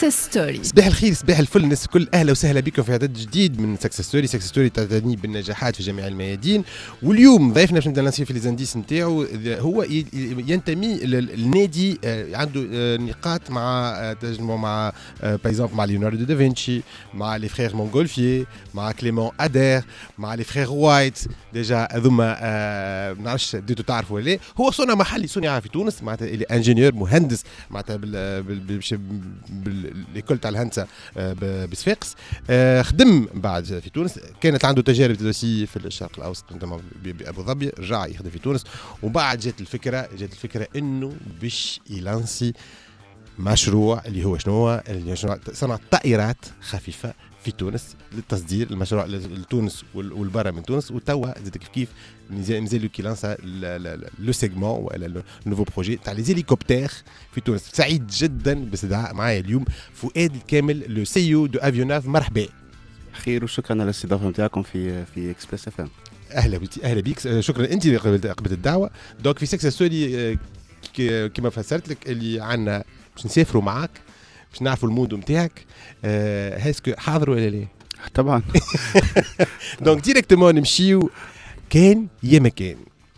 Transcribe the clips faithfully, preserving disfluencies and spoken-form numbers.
سكسس ستوري. صباح الخير، صباح الفل الناس الكل، اهلا وسهلا بكم في عدد جديد من سكسس ستوري. سكسس ستوري تعني بالنجاحات في جميع الميادين. واليوم ضيفنا باش نبدا نسير في ليزانديس نتاعو، هو ينتمي للنادي عنده نقاط مع تجمع مع بايزامبل مع ليوناردو دافنشي، مع لي فرير مونغولفيي، مع كليمون ادير، مع لي فرير وايت. ديجا هذوما ما نعرفش بديتوا تعرفوا ولا لا. هو صنع محلي صنع في تونس، معناتها اللي انجينيور مهندس معناتها بال بالليكول تاع الهندسه بصفاقس. خدم بعد في تونس، كانت عنده تجارب تدريسيه في الشرق الاوسط عندما بابو ظبي، رجع يخدم في تونس. وبعد جات الفكره جات الفكره انه باش يلانسي مشروع اللي هو شنو هو اللي صنع طائرات خفيفه في تونس للتصدير، المشروع لتونس والبرا من تونس. وتوا زاد كيف كيف مازال كي لانسا لو سيغمون ولا نوفو بروجي تاع لي هليكوبتر في تونس. سعيد جدا باستدعاء معايا اليوم فؤاد الكامل، لو سيو دو افيوناف. مرحبا. خير وشكرا على الاستضافه نتاعكم في في اكسبريس اف ام. اهلا بك اهلا بك، شكرا انت اللي قبلت الدعوه. دونك في سكسس ستوري كما فسرت لك اللي عندنا باش نسافروا معاك باش نعرفوا المود نتاعك. أه هاسكو حاضر ولا لا؟ طبعا. دونك ديريكتومون نمشيو كان يا مكان.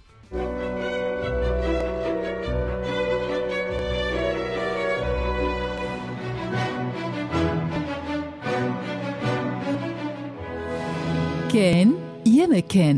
كان يا مكان.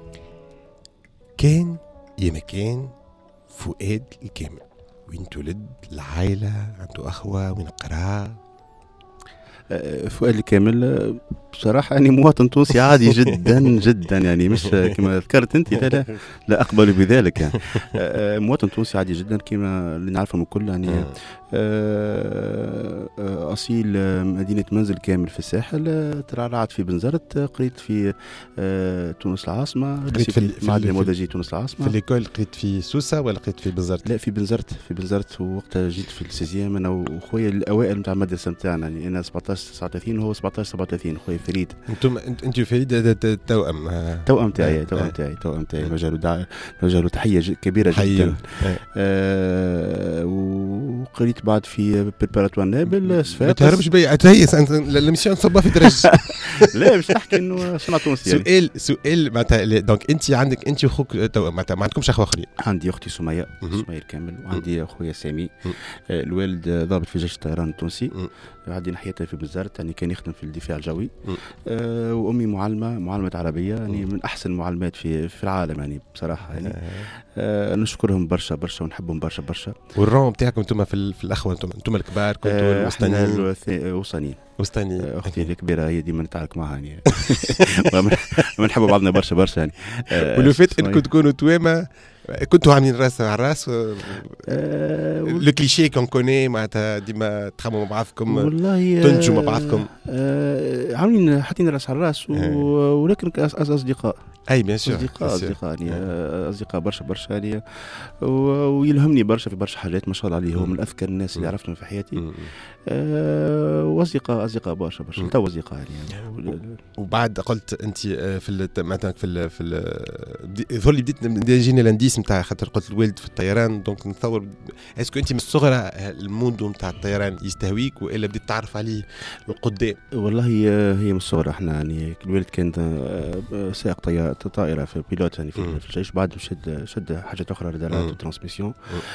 كان يا مكان فؤاد الكامل. وين تولد؟ العائلة عنده أخوة؟ وين قرا؟ فؤاد الكامل بصراحة يعني مواطن تونسي عادي جدا جدا، يعني مش كما ذكرت أنت، لا لا, لا أقبل بذلك. يعني مواطن تونسي عادي جدا كما اللي نعرفهم الكل، يعني أصيل مدينة منزل كامل في الساحل، ترعرعت في بنزرت، قريت في تونس العاصمة، قريت في معهد النموذجي تونس العاصمة. في الإيكول قريت في سوسة ولا قريت في بنزرت؟ لا في بنزرت في بنزرت ووقتها جيت في السيزيام أنا وخويا الأوائل نتاع المدرسة نتاعنا، يعني أنا سبعطاش تسعة وثلاثين وهو سبعطاش سبعة وثلاثين، خويا فريد. انتم انت فريد توأم توأم تاعي توأم تاعي توأم تاعي مجال دع مجال تحية كبيرة جدا. آه وقريت بعد في بريباراتوار نابل صفاقس. ما تهربش بيا تهيس انت الميسيون صبا في درج. لا مش تحكي انه صنع تونسي. سؤال سؤال معناتها دونك انت عندك انت واخوك توأم، معناتها ما عندكمش اخوه اخرين؟ عندي اختي سمية سمية الكامل، وعندي اخويا سامي الوالد ضابط في جيش الطيران التونسي، عندي ناحيته في بزارت، يعني كان يخدم في الدفاع الجوي. آه وامي معلمه معلمه عربيه، يعني من احسن المعلمات في في العالم يعني بصراحه، يعني آه نشكرهم برشا برشا ونحبهم برشا برشا. والروم بتاعكم انتم في في الاخوه، انتم انتم الكبار كنتوا آه الوسطانيين؟ وسطانيين وسطانيين. اختي الكبيره هي ديما نتعارك معها يعني. بنحبوا بعضنا برشا برشا يعني. آه ولو فات انكم تكونوا توامه، كنتوا عاملين راس على الراس. أه لو كليشيه كون كوني معناتها ديما تخمموا مع بعضكم، والله تنتجوا مع بعضكم. أه عاملين حاطين راس على الراس، ولكن اصدقاء. اي بيان سور اصدقاء اصدقاء يعني اصدقاء برشا برشا يعني، ويلهمني برشا في برشا حاجات ما شاء الله عليه. هو من اذكر الناس اللي عرفتهم في حياتي. أه واصدقاء اصدقاء برشا برشا تو اصدقاء يعني. وبعد قلت انت في مثلا في في يظهر لي بديت يجيني الانديس نتاع خاطر قلت الوالد في الطيران، دونك نتصور اسكو انت من الصغرى الموند نتاع الطيران يستهويك والا بديت تعرف عليه قدام؟ والله هي من الصغر احنا يعني الوالد كان سائق طياره طائره في بيلوت يعني في, في الجيش، بعد شد شد حاجات اخرى رادارات وترانسميسيون.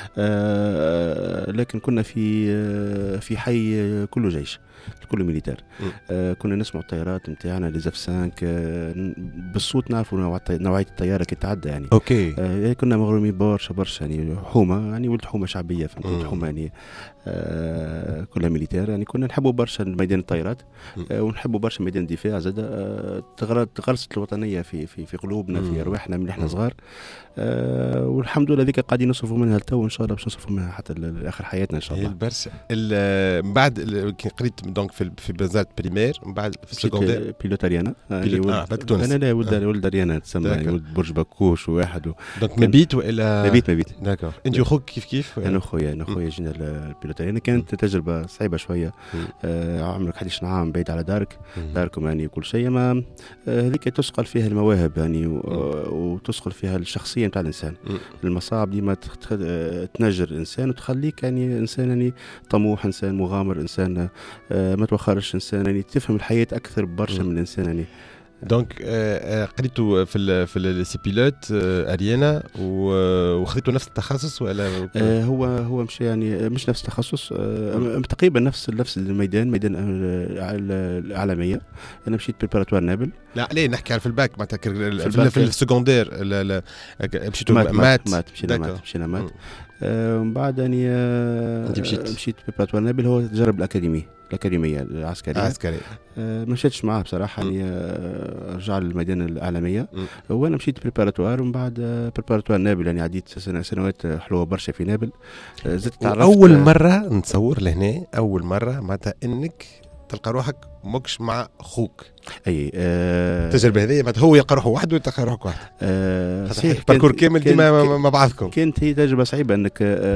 آه لكن كنا في في حي كله جيش كله ميليتار. آه كنا نسمع الطيارات نتاعنا لي زف خمسة آه بالصوت نعرفوا نوعيه الطياره كي تعدى يعني. اوكي. آه كنا مغرومين برشا برشا يعني، حومه يعني ولد حومه شعبيه، فهمت حومه يعني آه كلها ميليتار يعني. كنا نحبوا برشا ميدان الطيارات آه ونحبوا برشا ميدان الدفاع زاد. آه تغرست الوطنيه في في في قلوبنا في ارواحنا من احنا صغار. آه والحمد لله ذيك قاعدين نصرفوا منها لتو، ان شاء الله باش نصرفوا منها حتى لاخر حياتنا ان شاء الله. برشا. من بعد كي قريت دونك في في بنزرت بريمير، من بعد في السكوندير بيلوت اريانا. اه تونس. انا لا ولد ولد اريانا تسمى يعني، ولد برج بكوش وواحد و... دونك مبيت والا مبيت مبيت. داكور. انت وخوك كيف كيف؟ انا خويا انا خويا جينا بيلوتي. يعني كانت تجربه صعيبه شويه. آه عمرك إحدى عشر عام بعيد على دارك داركم يعني كل شيء، ما هذيك آه تسقل فيها المواهب يعني وتسقل فيها الشخصيه نتاع الانسان. المصاعب ديما تنجر الانسان وتخليك يعني انسان يعني طموح، انسان مغامر، انسان آه ما توخرش، انسان يعني تفهم الحياه اكثر برشا من الانسان يعني. دونك قريتوا في ال في السي بيلوت اريانا وخذيتوا نفس التخصص ولا؟ آه هو هو مش يعني مش نفس التخصص، آه تقريبا نفس نفس الميدان، ميدان العالميه. انا مشيت بريباراتوار نابل. لا ليه نحكي على في الباك معناتها في, في السكوندير مشيتوا مات مات, مات مشينا مات مشينا مات ومن آه بعد يعني آه مشيت مشيت بريباراتوار نابل. هو تجرب الاكاديمي الأكاديمية العسكرية. عسكري. آه ما مشيتش معاه بصراحة يعني. آه رجع للميدان العالمية وأنا مشيت بريباراتوار، ومن بعد آه بريباراتوار نابل يعني عديت سنة سنوات حلوة برشا في نابل. آه زدت أول مرة نتصور لهنا، أول مرة معناتها إنك تلقى روحك مكش مع خوك. اي آه التجربه هذه معناتها هو يلقى روحه وحده وتلقى روحك وحده. آه صحيح باركور كامل ديما مع بعضكم. كانت هي تجربه صعيبه انك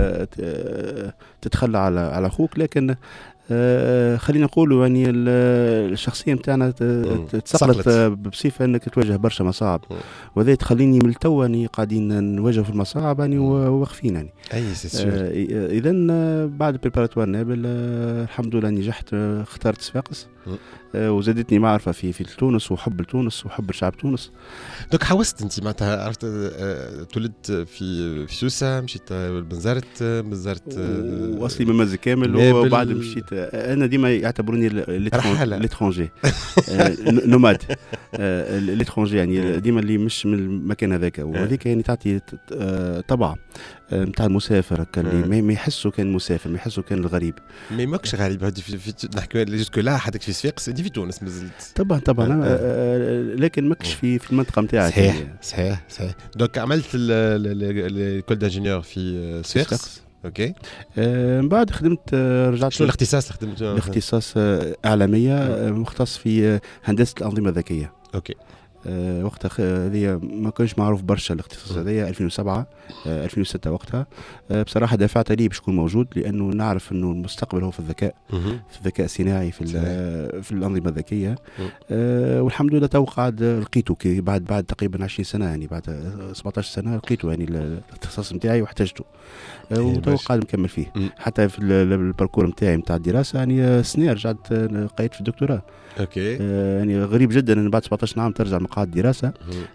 آه تتخلى على على اخوك، لكن آه خلينا نقولوا يعني الشخصيه نتاعنا تسقلت بصفه انك تواجه برشا مصاعب، وهذا تخليني من التو يعني قاعدين نواجه في المصاعب يعني وواقفين يعني. اي سي آه اذا بعد بريباراتوار نابل آه الحمد لله نجحت. آه اخترت صفاقس آه وزادتني معرفه في في تونس وحب لتونس وحب لشعب تونس. دوك حوست انت معناتها عرفت آه تولدت في في سوسه، مشيت بنزرت بنزرت آه واصلي من مازن كامل، وبعد مشيت. انا ديما يعتبروني ليترونجي نوماد ليترونجي يعني ديما اللي مش من المكان هذاك، وهذيك يعني تعطي طبع نتاع المسافر اللي ما يحسوا كان مسافر، ما يحسوا كان الغريب. مي ماكش غريب هادي في, في نحكي جوسكو لا حدك في صفاقس، انت في تونس مازلت. طبعا طبعا آه. آه. لكن ماكش في في المنطقه نتاعك. صحيح يعني. صحيح صحيح. دونك عملت الكول دانجينيور في صفاقس. اوكي. آه من بعد خدمت آه رجعت. شنو الاختصاص اللي خدمت؟ الاختصاص آه اعلاميه، آه مختص في آه هندسه الانظمه الذكيه. اوكي. آه وقتها هذه ما كانش معروف برشا الاختصاص هذايا ألفين وسبعة آه ألفين وستة وقتها. آه بصراحه دافعت عليه باش يكون موجود، لانه نعرف انه المستقبل هو في الذكاء، في الذكاء الصناعي، في في الانظمه الذكيه. آه والحمد لله تو قاعد لقيته كي بعد بعد تقريبا عشرين سنه يعني بعد سبعطاش سنه لقيته يعني الاختصاص نتاعي واحتاجته. آه وتو قاعد مكمل فيه. حتى في الباركور نتاعي نتاع الدراسه يعني سنه رجعت لقيت في الدكتوراه. اوكي. آه يعني غريب جدا ان بعد سبعطاش عام ترجع مقاعد الدراسه.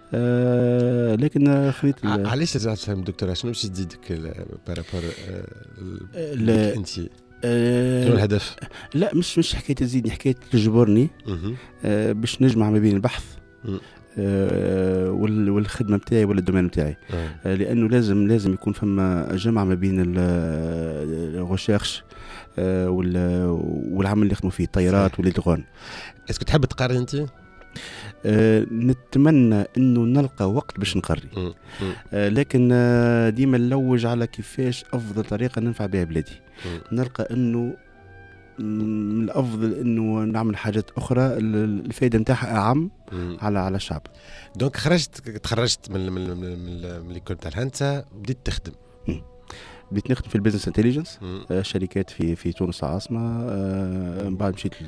آه لكن خليت علاش رجعت فهم الدكتوراه؟ شنو باش تزيدك بارابور لا انت؟ شنو آه الهدف؟ لا مش مش حكايه تزيدني، حكايه تجبرني آه باش نجمع ما بين البحث آه والخدمه نتاعي ولا الدومين نتاعي. آه لانه لازم لازم يكون فما جمع ما بين الريشيرش آه والعمل اللي يخدموا فيه الطيارات والليدغون. اسكو تحب تقري انت؟ آه نتمنى انه نلقى وقت باش نقري، آه لكن آه ديما نلوج على كيفاش افضل طريقه ننفع بها بلادي. نلقى انه من الافضل انه نعمل حاجات اخرى الفائده نتاعها اعم على على الشعب. دونك خرجت تخرجت من من من ليكول تاع الهندسه وبديت تخدم. بديت نخدم في البيزنس انتليجنس، آه شركات في في تونس العاصمه. آه من بعد مشيت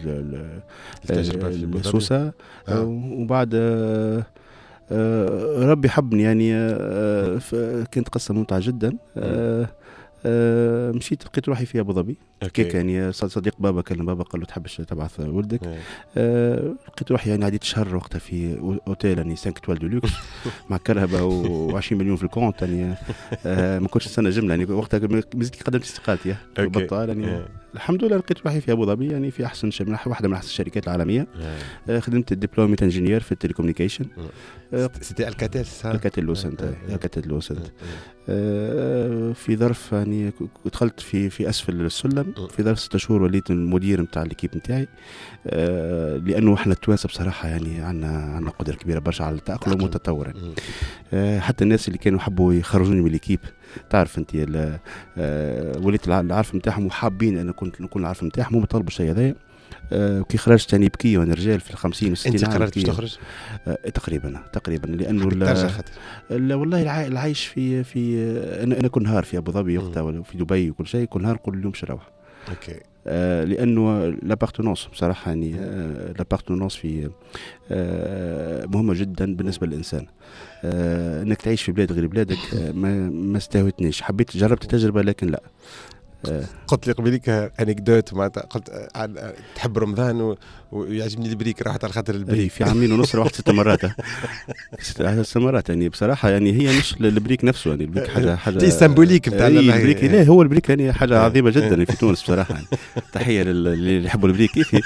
لسوسه. آه وبعد آه آه ربي حبني يعني. آه كانت قصه ممتعه جدا. آه آه مشيت لقيت روحي في ابو ظبي. كيك يعني صديق بابا كلم بابا قال له تحبش تبعث ولدك. آه لقيت روحي يعني عديت شهر وقتها في اوتيل يعني خمسة توال دولوكس مع كرهبه وعشرين مليون في الكونت يعني. آه ما كنتش سنه جمله يعني وقتها مازلت قدمت استقالتي بطال يعني. الحمد لله لقيت روحي في ابو ظبي يعني في احسن شيء، واحده من احسن الشركات العالميه. آه خدمت الدبلوميت انجينير في التليكومنيكيشن. سيتي الكاتيل الكاتيل لوسنت الكاتيل لوسنت. آه في ظرف يعني دخلت في في اسفل السلم. في ظرف ستة شهور وليت المدير نتاع الكيب نتاعي. آه لانه احنا التوانسه بصراحه يعني عندنا عندنا قدره كبيره برشا على التاقلم والتطور يعني. آه حتى الناس اللي كانوا يحبوا يخرجوني من الكيب تعرف انت آه وليت العارف نتاعهم وحابين انا كنت نكون العارف نتاعهم، هم طلبوا الشيء هذايا. آه كي خرجت يعني بكي وانا رجال في الخمسين والستين عام. انت قررت باش تخرج؟ آه تقريبا تقريبا لانه لا والله العايش في في انا انا كل نهار في ابو ظبي وقتها ولا في دبي وكل شيء، كل نهار نقول اليوم باش نروح اوكي. آه لانه لابارتونونس بصراحه يعني آه لابارتونونس في آه مهمه جدا بالنسبه للانسان. آه انك تعيش في بلاد غير بلادك آه ما ما استهوتنيش، حبيت جربت التجربه لكن لا. آه قلت لي قبليك انكدوت معناتها قلت عن تحب رمضان و... ويعجبني البريك، راحت على خاطر البريك في عامين ونص روحت ست مرات ست مرات يعني بصراحه يعني هي مش البريك نفسه يعني البريك حاجه حاجه سيمبوليك نتاع البريك. لا هو البريك يعني حاجه عظيمه جدا في تونس بصراحه يعني. تحيه اللي يحبوا البريك كيفي.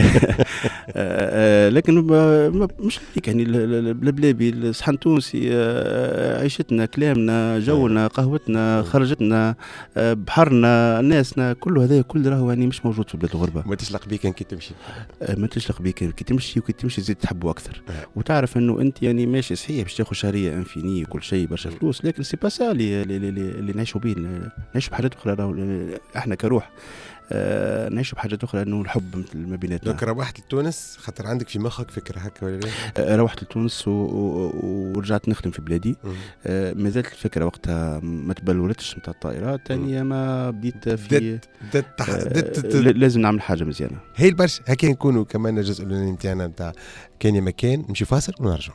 لكن مش البريك يعني البلابلابي صحن تونسي عيشتنا كلامنا جونا قهوتنا خرجتنا بحرنا ناسنا كله هذا كل راهو يعني مش موجود في بلاد الغربه. ما تشلق بيك كي تمشي ما تشلق بيك كي تمشي وكي تمشي زيد تحبه اكثر وتعرف انه انت يعني ماشي صحيح باش تاخذ شهريه انفيني وكل شيء برشا فلوس لكن سي با سا اللي اللي نعيشوا به نعيشوا بحاجات اخرى راهو احنا كروح آه نعيشوا بحاجات اخرى انه الحب ما بيناتنا. دونك روحت لتونس خاطر عندك في مخك فكره هكا ولا لا؟ آه روحت لتونس ورجعت نخدم في بلادي. آه ما زالت الفكره وقتها ما تبلورتش نتاع الطائرات ثانيه ما بديت في دت دت دت آه لازم نعمل حاجه مزيانه. هي البرشا هكا نكونوا كمان الجزء الاولاني نتاعنا نتاع كان يا مكان نمشي فاصل ونرجع.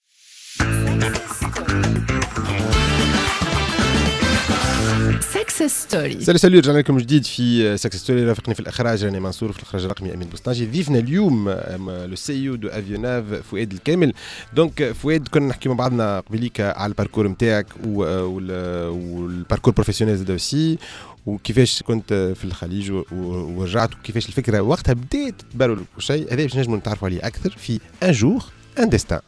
سكسس ستوري. سالي سالي رجعنا لكم جديد في سكسس ستوري. رافقني في الاخراج راني منصور، في الاخراج الرقمي امين بوسطنجي. ضيفنا اليوم لو سي او دو افيوناف فؤاد الكامل. دونك فؤاد كنا نحكي مع بعضنا قبليك على الباركور نتاعك والباركور بروفيسيونيل زاد اوسي وكيفاش كنت في الخليج ورجعت وكيفاش الفكره وقتها بدات تباروا لك شيء هذا باش نجموا نتعرفوا عليه اكثر في ان جور ان ديستان.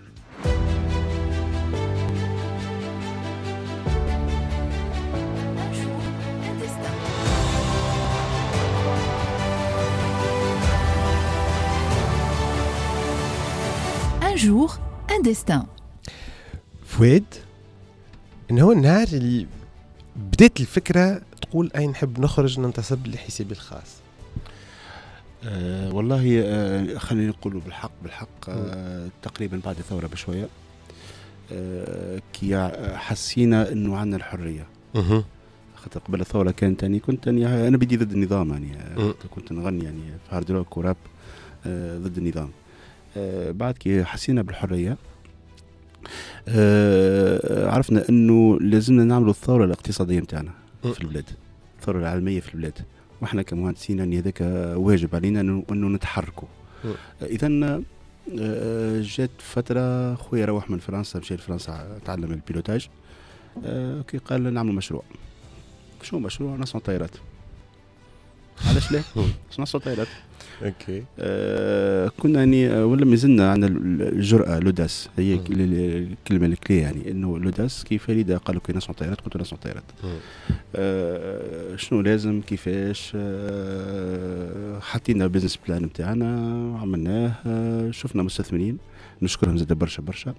Un jour, un destin. فؤاد إنه هو النهار اللي بدأت الفكرة تقول أي نحب نخرج ننتصب لحسابي الخاص. أه والله أه خلينا نقولوا بالحق بالحق أه تقريبا بعد الثورة بشوية أه كي حسينا إنه عنا الحرية. أه. خاطر قبل الثورة كانت يعني كنت يعني أنا بدي ضد النظام يعني أه. كنت نغني يعني في هارد روك وراب أه ضد النظام. أه بعد كي حسينا بالحرية أه عرفنا انه لازمنا نعملوا الثورة الاقتصادية متاعنا في البلاد، الثورة العالمية في البلاد، واحنا كمهندسين ان هذاك واجب علينا انه نتحركوا. اذا أه جات فترة خويا روح من فرنسا مشى لفرنسا تعلم البيلوتاج. أه كي قال نعمل مشروع. شو مشروع؟ نصنع طائرات. علاش لا؟ نصنع طائرات. اوكي. آه كنا يعني ولا مازلنا عندنا الجرأة لوداس هي الكلمة الكلي يعني انه لوداس كيف فريدة قالوا كي نصنع طائرات كنت نصنع طائرات. آه شنو لازم كيفاش آه حطينا بيزنس بلان نتاعنا عملناه. آه شفنا مستثمرين نشكرهم زاد برشا برشا.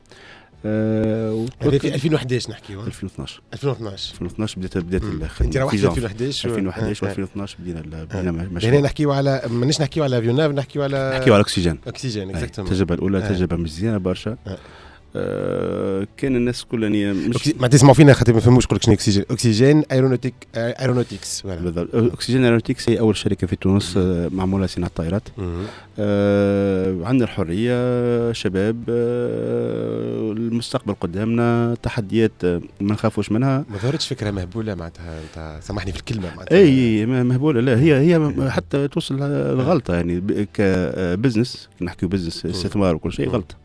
آه في ألفين وإحداش نحكيو ألفين واثناش ألفين واثناش ألفين واثناش بدات بدات الخدمه. انت روحت ألفين وإحداش ألفين وإحداش وألفين واثناش بدينا بدينا مشروع. هنا نحكيو على مانيش نحكيو على افيوناف نحكيو على نحكيو على اكسجين اكسجين اكزاكتومون. التجربه الاولى تجربه مزيانه برشا. آه كان الناس كلها يعني مش ما تسمعوا فينا خاطر ما فهموش نقول لك شنو اكسجين. اكسجين ايرونوتيك ايرونوتكس بالضبط. اكسجين ايرونوتكس هي اول شركه في تونس آه معموله صناعه طائرات. آه عندنا الحريه شباب آه المستقبل قدامنا تحديات آه ما نخافوش منها. ما ظهرتش فكره مهبوله معناتها انت سامحني في الكلمه معناتها اي مهبوله لا هي هي حتى توصل الغلطه يعني كبزنس نحكيو بزنس استثمار وكل شيء غلط.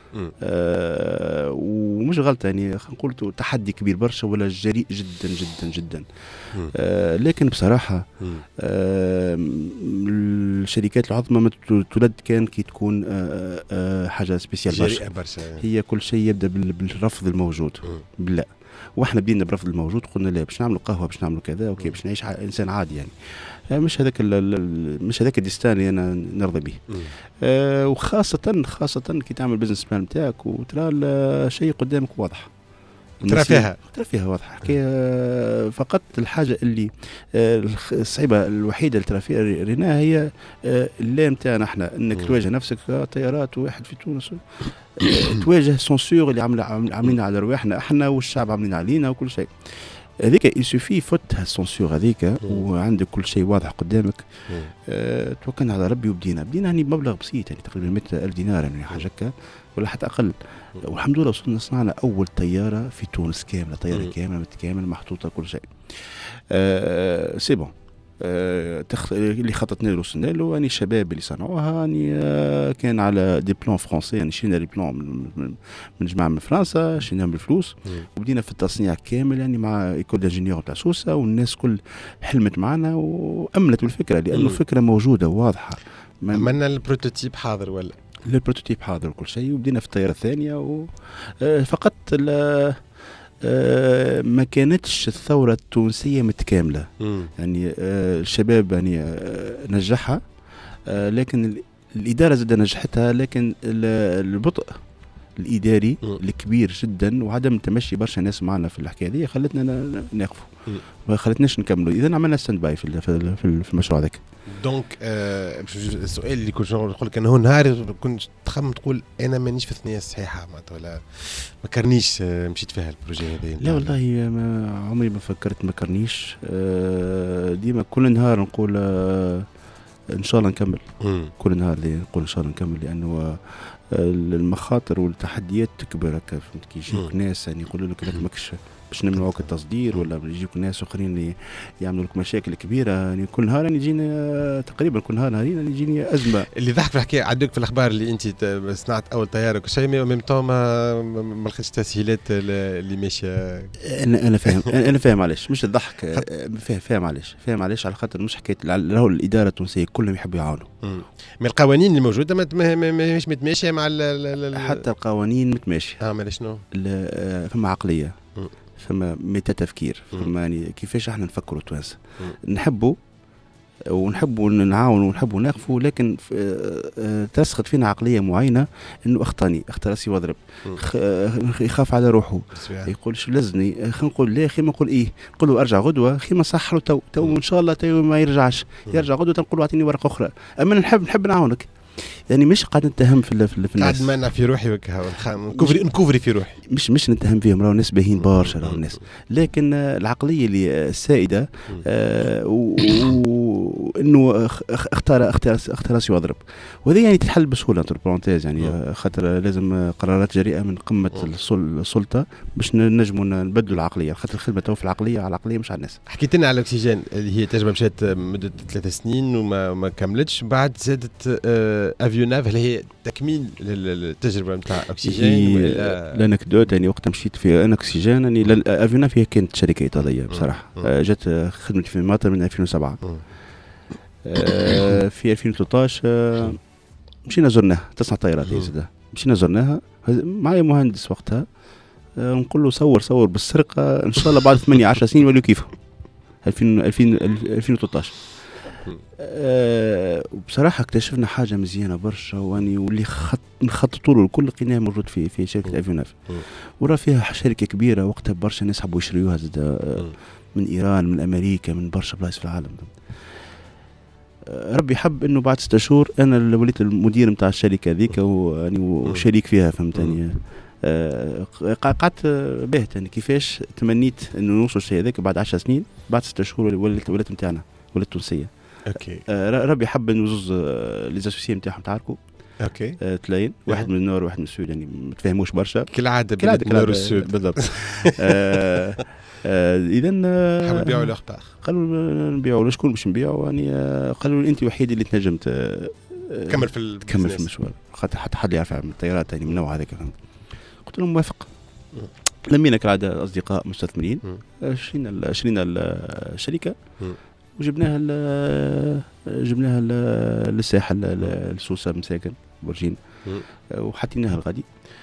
آه ومش غلطة يعني خلينا نقول تحدي كبير برشا ولا جريء جدا جدا جدا. آه لكن بصراحة آه الشركات العظمى ما تولد كان كي تكون آه آه حاجة سبيسيال برشا. برشا هي كل شيء يبدأ بالرفض الموجود لا واحنا بدينا برفض الموجود قلنا لا باش نعملوا قهوة باش نعملوا كذا اوكي باش نعيش انسان عادي يعني مش هذاك مش هذاك الديستان اللي انا نرضى به. آه وخاصه خاصه كي تعمل بزنس بلان نتاعك وترى الشيء قدامك واضح ترى فيها ترى فيها واضحه. آه فقط الحاجه اللي آه الصعيبه الوحيده اللي ترى فيها ريناها هي آه اللي نتاعنا احنا انك م. تواجه نفسك طيارات واحد في تونس آه تواجه سونسور اللي عاملين على رواحنا احنا والشعب عاملين علينا وكل شيء. هذيك يسوفي فوتها السونسور هذيك وعندك كل شيء واضح قدامك. أه توكلنا على ربي وبدينا بدينا يعني مبلغ بسيط يعني تقريبا مئة ألف دينار يعني حاجه هكا ولا حتى اقل. والحمد لله وصلنا صنعنا اول طياره في تونس كامله طياره كامله متكامله محطوطه كل شيء. أه سي بون أه تخ... اللي خططنا له وصلنا له يعني الشباب اللي صنعوها يعني أه كان على دي بلان فرونسي يعني شينا دي بلان من, من جماعه من فرنسا شيناهم بالفلوس وبدينا في التصنيع كامل يعني مع ايكول دانجينيور تاع سوسه والناس كل حلمت معنا وامنت بالفكره لانه الفكره موجوده واضحه. عملنا البروتوتيب حاضر ولا البروتوتيب حاضر وكل شيء وبدينا في الطياره الثانيه وفقط آه ما كانتش الثورة التونسية متكاملة. مم. يعني آه الشباب يعني آه نجحها آه لكن الإدارة زاد نجحتها لكن البطء الإداري مم. الكبير جدا وعدم تمشي برشا ناس معنا في الحكاية دي خلتنا نقفوا ما خلتناش نكملوا. إذا عملنا ستاند باي في في المشروع ذاك. دونك آه السؤال اللي كنت نقول لك انه نهار كنت تخمم تقول انا مانيش في الثنيه الصحيحه معناتها ولا ما كرنيش آه مشيت فيها البروجي هذا؟ لا والله ما عمري ما فكرت ما كرنيش. آه ديما كل نهار نقول آه ان شاء الله نكمل. مم. كل نهار نقول ان شاء الله نكمل لانه المخاطر والتحديات تكبر هكا كي يجيوك ناس يعني يقولوا لك لا ماكش باش نمنعوك التصدير ولا يجيوك ناس اخرين يعملوا لك مشاكل كبيره يعني كل نهار يعني يجينا تقريبا كل نهار نهارين يعني يجيني ازمه. اللي ضحك في الحكايه عندك في الاخبار اللي انت صنعت اول طياره وكل شيء ميم طون ما ما لقيتش تسهيلات اللي ماشيه. انا انا فاهم انا فاهم علاش مش الضحك فاهم فاهم علاش فاهم علاش على خاطر مش حكايه راهو الاداره التونسيه كلهم يحبوا يعاونوا. من القوانين اللي موجوده مش متماشيه مع حتى القوانين متماشيه. اه مالا شنو فما عقليه فما ميتا تفكير فما يعني كيفاش احنا نفكروا توانسه نحبوا ونحبوا نعاونوا ونحبوا نقفوا لكن ترسخت فينا عقليه معينه انه اخطاني اخطا راسي واضرب يخاف على روحه يقول شو لزني خلينا نقول لا اخي ما نقول ايه نقول له ارجع غدوه اخي ما صح له تو تو ان شاء الله تو ما يرجعش يرجع غدوه تنقول له اعطيني ورقه اخرى اما نحب نحب نعاونك يعني مش قاعد نتهم في في الناس قاعد منع في روحي وكها نكوفري نكوفري في روحي مش مش نتهم فيهم راهو ناس باهين برشا راهو الناس لكن العقليه اللي السائده آه وانه اختار اختار اختار راسي واضرب وهذه يعني تتحل بسهوله انتر برونتيز يعني خاطر لازم قرارات جريئه من قمه السلطه باش نجموا نبدلوا العقليه خاطر الخدمه تو في العقليه على العقليه مش على الناس. حكيت لنا على الاكسجين اللي هي تجربه مشات مده ثلاث سنين وما ما كملتش بعد زادت آه افيوناف اللي هي تكميل للتجربه نتاع اكسجين ولا الانكدوت يعني وقت مشيت في انا اكسجين يعني افيوناف هي كانت شركه ايطاليه بصراحه جات خدمتي في ماطر من ألفين وسبعة آه في ألفين وثلاثة عشر آه مشينا زرناها تصنع طيارات هي زادة مشينا زرناها معايا مهندس وقتها آه نقول له صور صور بالسرقه ان شاء الله بعد ثمانية عشر سنين وليو كيفهم ألفين ألفين وثلاثة عشر. أه وبصراحه اكتشفنا حاجه مزيانه برشا واني واللي خط نخططوا له الكل لقيناه موجود في في شركه افيوناف ورا فيها شركه كبيره وقتها برشا ناس حبوا يشريوها زاد أه من ايران من امريكا من برشا بلايص في العالم. أه ربي حب انه بعد ستة شهور انا اللي وليت المدير نتاع الشركه ذيك واني وشريك فيها فهمتني. أه قعدت باهت يعني كيفاش تمنيت انه نوصل الشيء هذاك بعد عشر سنين بعد ستة شهور ولات ولات نتاعنا ولات تونسيه. اوكي آه ربي حب انه زوز آه لي زاسوسيي نتاعهم تعاركوا. اوكي آه تلاين واحد من النور واحد من السود يعني ما تفاهموش برشا كالعاده بين النور والسود بالضبط. آه آه اذا آه حبوا يبيعوا الاخطار قالوا نبيعوا شكون باش نبيعوا يعني آه قالوا لي انت الوحيد اللي تنجم آه كمل في تكمل في المشوار خاطر حتى حد يعرف عن الطيارات يعني من النوع هذاك. قلت لهم موافق. لمينا كالعاده اصدقاء مستثمرين شرينا شرينا الشركه وجبناها جبناها للساحل لسوسه مساكن برجين وحطيناها الغادي.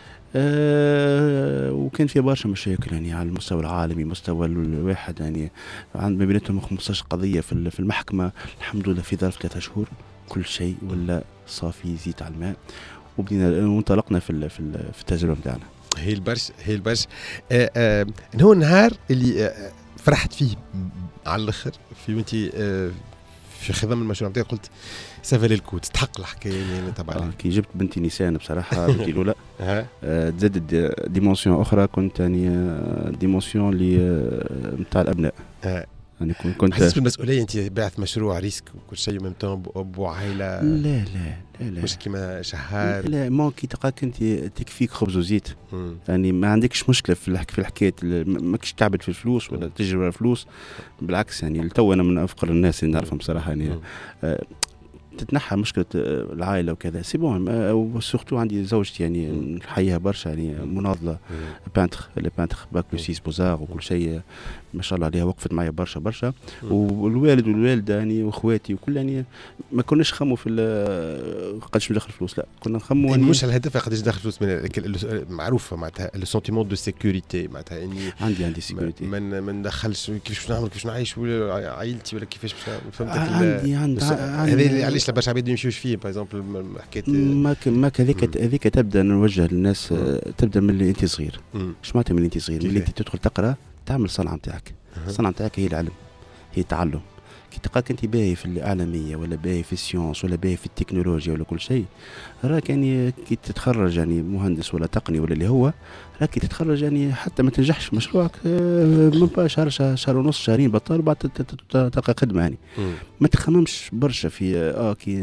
أه وكان فيها برشا مشاكل يعني على المستوى العالمي مستوى الواحد يعني عند ما بيناتهم خمسطاش قضيه في في المحكمه. الحمد لله في ظرف ثلاثة شهور كل شيء ولا صافي زيت على الماء وبدينا وانطلقنا في في في التجربه نتاعنا. هي البرش هي البرش آه آه هو النهار اللي آه فرحت فيه على الاخر في وانتي آه في خضم المشروع نتاعي قلت سافل الكو تستحق الحكايه يعني تبع آه كي جبت بنتي نيسان بصراحه بنتي الاولى ها آه تزادت ديمونسيون اخرى كنت يعني ديمونسيون لي نتاع الابناء ها يعني كنت حسيت بالمسؤوليه انت باعث مشروع ريسك وكل شيء وميم طون ابو عائله لا لا لا لا مش كيما شهار لا ما كي تلقاك انت تكفيك خبز وزيت مم. يعني ما عندكش مشكله في الحك في الحكايه ماكش تعبت في الفلوس ولا تجري ورا الفلوس بالعكس يعني تو انا من افقر الناس اللي نعرفهم بصراحه يعني آه تتنحى مشكله العائله وكذا سي بون وسورتو عندي زوجتي يعني نحييها برشا يعني مناضله بانتر اللي بانتر باك بلو سيس بوزار وكل شيء ما شاء الله عليها وقفت معايا برشا برشا والوالد والوالده يعني واخواتي وكل يعني ما كناش نخموا في قداش ندخل فلوس لا كنا نخموا يعني مش الهدف قداش ندخل فلوس من معروفه معناتها لو سنتيمون دو سيكوريتي معناتها اني عندي عندي سيكوريتي ما ما ندخلش كيفاش نعمل كيفاش نعيش ولا عائلتي ولا كيفاش فهمتك عندي عندي هذا علاش برشا عباد يمشيوش فيه باغ اكزومبل حكايه ما ما هذيك هذيك تبدا نوجه للناس تبدا من اللي انت صغير ايش معناتها من اللي انت صغير من اللي انت تدخل تقرا تعمل الصنعه نتاعك الصنعه نتاعك هي العلم هي التعلم كي تلقاك انت باهي في الاعلاميه ولا باهي في السيونس ولا باهي في التكنولوجيا ولا كل شيء راك يعني كي تتخرج يعني مهندس ولا تقني ولا اللي هو راك كي تتخرج يعني حتى ما تنجحش في مشروعك من بعد شهر شهر ونص شهرين بطل بعد تلقى خدمه يعني ما تخممش برشا في اه كي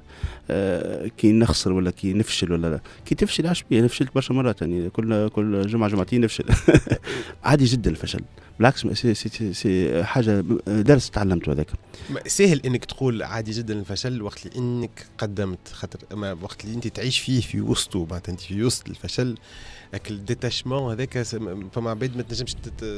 آه كي نخسر ولا كي نفشل ولا لا كي تفشل عاش بيه نفشلت برشا مرات يعني كل كل جمعه جمعتين نفشل عادي جدا الفشل بالعكس سي سي سي حاجه درس تعلمته هذاك سهل انك تقول عادي جدا الفشل وقت اللي انك قدمت خاطر وقت اللي انت تعيش فيه في وسطه معناتها انت في وسط الفشل هاك الديتاشمون هذاك فما عباد ما تنجمش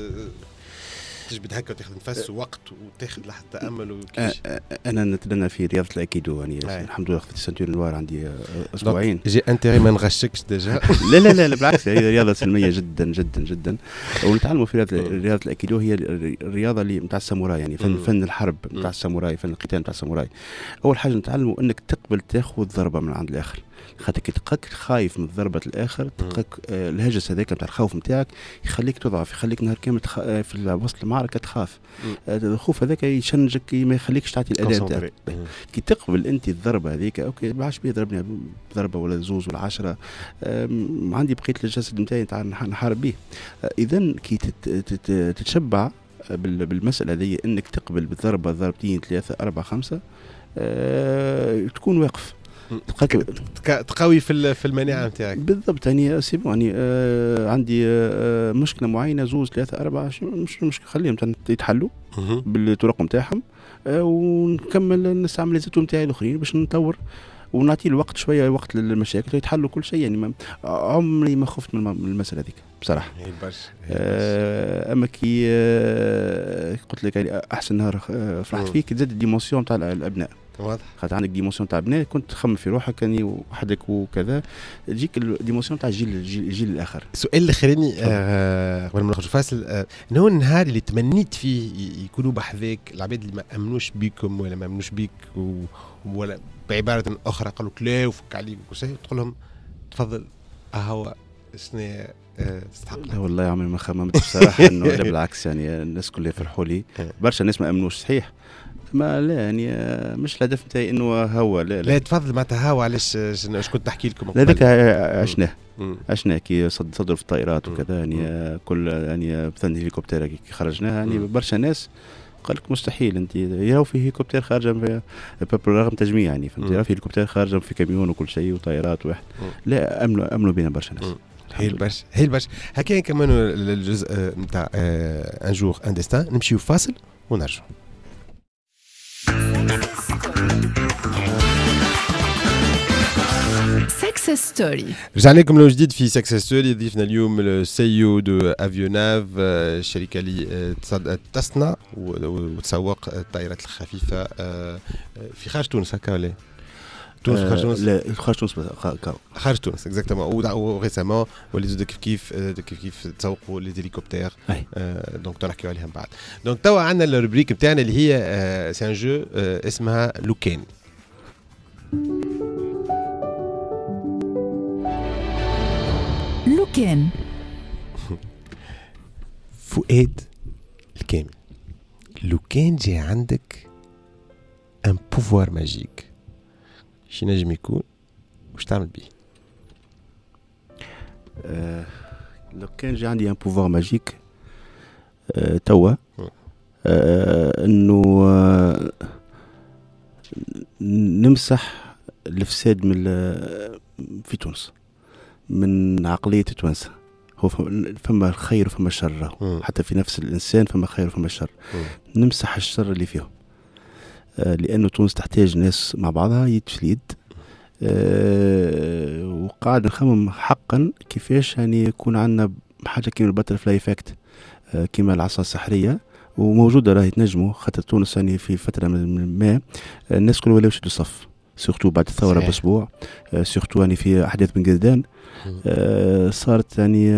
تجبد هكا وتاخذ نفس ووقت وتاخذ لحظه تامل وكيفاش انا نتدنى في رياضه الايكيدو يعني آه. الحمد لله اخذت السنتور نوار عندي اسبوعين جي انتري ما نغشكش ديجا لا لا لا بالعكس هي رياضه سلميه جدا جدا جدا ونتعلموا في رياضه الايكيدو هي الرياضه اللي نتاع الساموراي يعني فن, فن الحرب نتاع الساموراي فن القتال نتاع الساموراي اول حاجه نتعلموا انك تقبل تاخذ ضربه من عند الاخر خاطر كي تلقاك خايف من ضربه الاخر تلقاك آه الهجس هذاك نتاع الخوف نتاعك يخليك تضعف يخليك نهار كامل تخ... في وسط المعركه تخاف آه الخوف هذاك يشنجك ما يخليكش تعطي الاداء نتاعك كي تقبل انت الضربه هذيك اوكي ما عادش بيضربني ضربه ولا زوز ولا عشرة آه عندي بقيت الجسد نتاعي نتاع نحارب به آه اذا كي تت... تت... تتشبع بالمساله هذه انك تقبل بالضربه ضربتين ثلاثه اربعه خمسه آه تكون واقف تقوي في في المناعه نتاعك بالضبط يعني سي يعني آه عندي آه مشكله معينه زوز ثلاثه اربعه مش مشكله خليهم يتحلوا بالطرق نتاعهم آه ونكمل نستعمل الزيتون نتاعي الاخرين باش نطور ونعطي الوقت شويه وقت للمشاكل يتحلوا كل شيء يعني ما عمري ما خفت من المساله هذيك بصراحه هي برشا آه اما كي آه قلت لك يعني احسن نهار آه فرحت فيك تزاد الديمونسيون تاع الابناء واضح خاطر عندك ديمونسيون تاع بناء كنت تخمم في روحك اني وحدك وكذا تجيك الديمونسيون تاع الجيل الجيل الاخر. السؤال الاخراني قبل آه ما نخرج فاصل آه هو النهار اللي تمنيت فيه يكونوا بحذاك العباد اللي ما امنوش بيكم ولا ما امنوش بيك ولا بعباره اخرى قالوا لك لا وفك عليك وكل شيء تقول لهم تفضل اهو شنو تستحق؟ لا والله عمري ما خممت بصراحه انه بالعكس يعني الناس كلها فرحوا لي برشا ناس ما امنوش صحيح ما لا يعني مش الهدف نتاعي انه هو لا لا, لا تفضل معناتها هو علاش اش كنت نحكي لكم هذاك عشناه عشنا كي صدروا في الطائرات وكذا يعني كل يعني بثني هليكوبتر كي خرجناها يعني برشا ناس قال لك مستحيل انت يراو في هليكوبتر خارجه برنامج تجميع يعني فهمت يراو في هليكوبتر خارجه في كاميون وكل شيء وطائرات واحد لا امنوا امنوا بينا برشا ناس هي البرش هي البرش هكا كمان الجزء نتاع ان جور ان ديستان نمشيو فاصل ونرجع. سكسس ستوري رجعنا لكم من جديد في سكسس ستوري. ضيفنا اليوم السيو دو افيوناف الشركه اللي تصنع وتسوق الطائرات الخفيفه في خارج تونس هكا ولا تونس خارج تونس؟ لا خارج تونس خارج تونس اكزاكتومون وريسامون وليزو كيف كيف كيف كيف تسوقوا لي هليكوبتر دونك نحكيو عليهم بعد. دونك توا عندنا الروبريك بتاعنا اللي هي سي ان جو اسمها لوكان. لوكان فؤاد الكامل لو كان جاء عندك ان بوفوار ماجيك شي نجم يكون واش تعمل بيه؟ أه لو كان جا عندي ان بوفوار ماجيك أه توا أه انه أه نمسح الفساد من في تونس من عقلية التوانسة. هو فما الخير وفما الشر، حتى في نفس الإنسان فما خير وفما الشر. نمسح الشر اللي فيهم آه لأنه تونس تحتاج ناس مع بعضها يد في اليد. آه وقاعد نخمم حقا كيفاش يعني يكون عندنا حاجة كيما الباترفلاي إفكت، آه كيما العصا السحرية، وموجودة راهي تنجموا خاطر تونس يعني في فترة من ما الناس كل ولاو يشدوا صف، سورتو بعد الثورة بأسبوع، آه سورتو يعني في أحداث بن قردان آه صارت يعني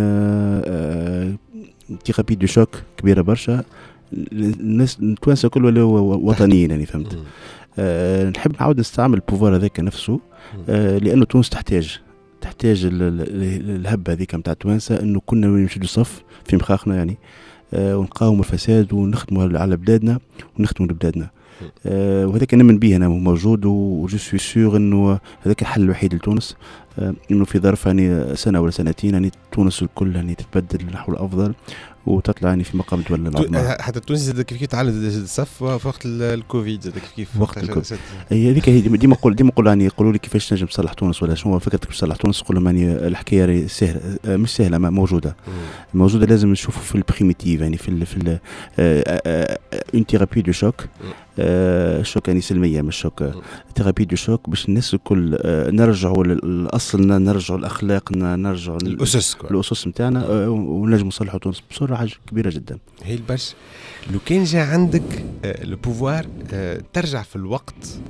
ثيرابي دو شوك كبيرة برشا. الناس التوانسة كل ولاو وطنيين يعني فهمت. آه نحب نعاود نستعمل البوفوار هذاك نفسه، آه لأنه تونس تحتاج تحتاج الهبة هذيك متاع التوانسة إنه كنا نشدوا صف في مخاخنا يعني، آه ونقاوم الفساد ونخدموا على بلادنا ونخدموا لبلادنا. آه وهذاك نمن به أنا موجود، وجو سوي سور إنه هذاك الحل الوحيد لتونس، آه إنه في ظرف يعني سنة ولا سنتين يعني تونس الكل يعني تتبدل نحو الأفضل وتطلع يعني في مقام تولى العظمى. حتى تونس زاد كيف كيف تعلم الصف في وقت الكوفيد، زاد كيف كيف وقت الكوفيد. هي هذيك هي ديما نقول ديما نقول يعني يقولوا لي كيفاش نجم تصلح تونس ولا شنو فكرتك باش تصلح تونس؟ نقول لهم يعني الحكايه سهله مش سهله، ما موجوده مم. موجوده. لازم نشوفوا في البريميتيف يعني في ال في ال اون ثيرابي دو شوك، شوك يعني سلميه مش شوك، ثيرابي دو شوك باش الناس الكل نرجعوا لاصلنا، نرجعوا لاخلاقنا، نرجعوا الاسس الاسس نتاعنا، ونجموا نصلحوا تونس بسرعه حاجه كبيره جدا. هي البرش لو كان جا عندك البوفوار ترجع في الوقت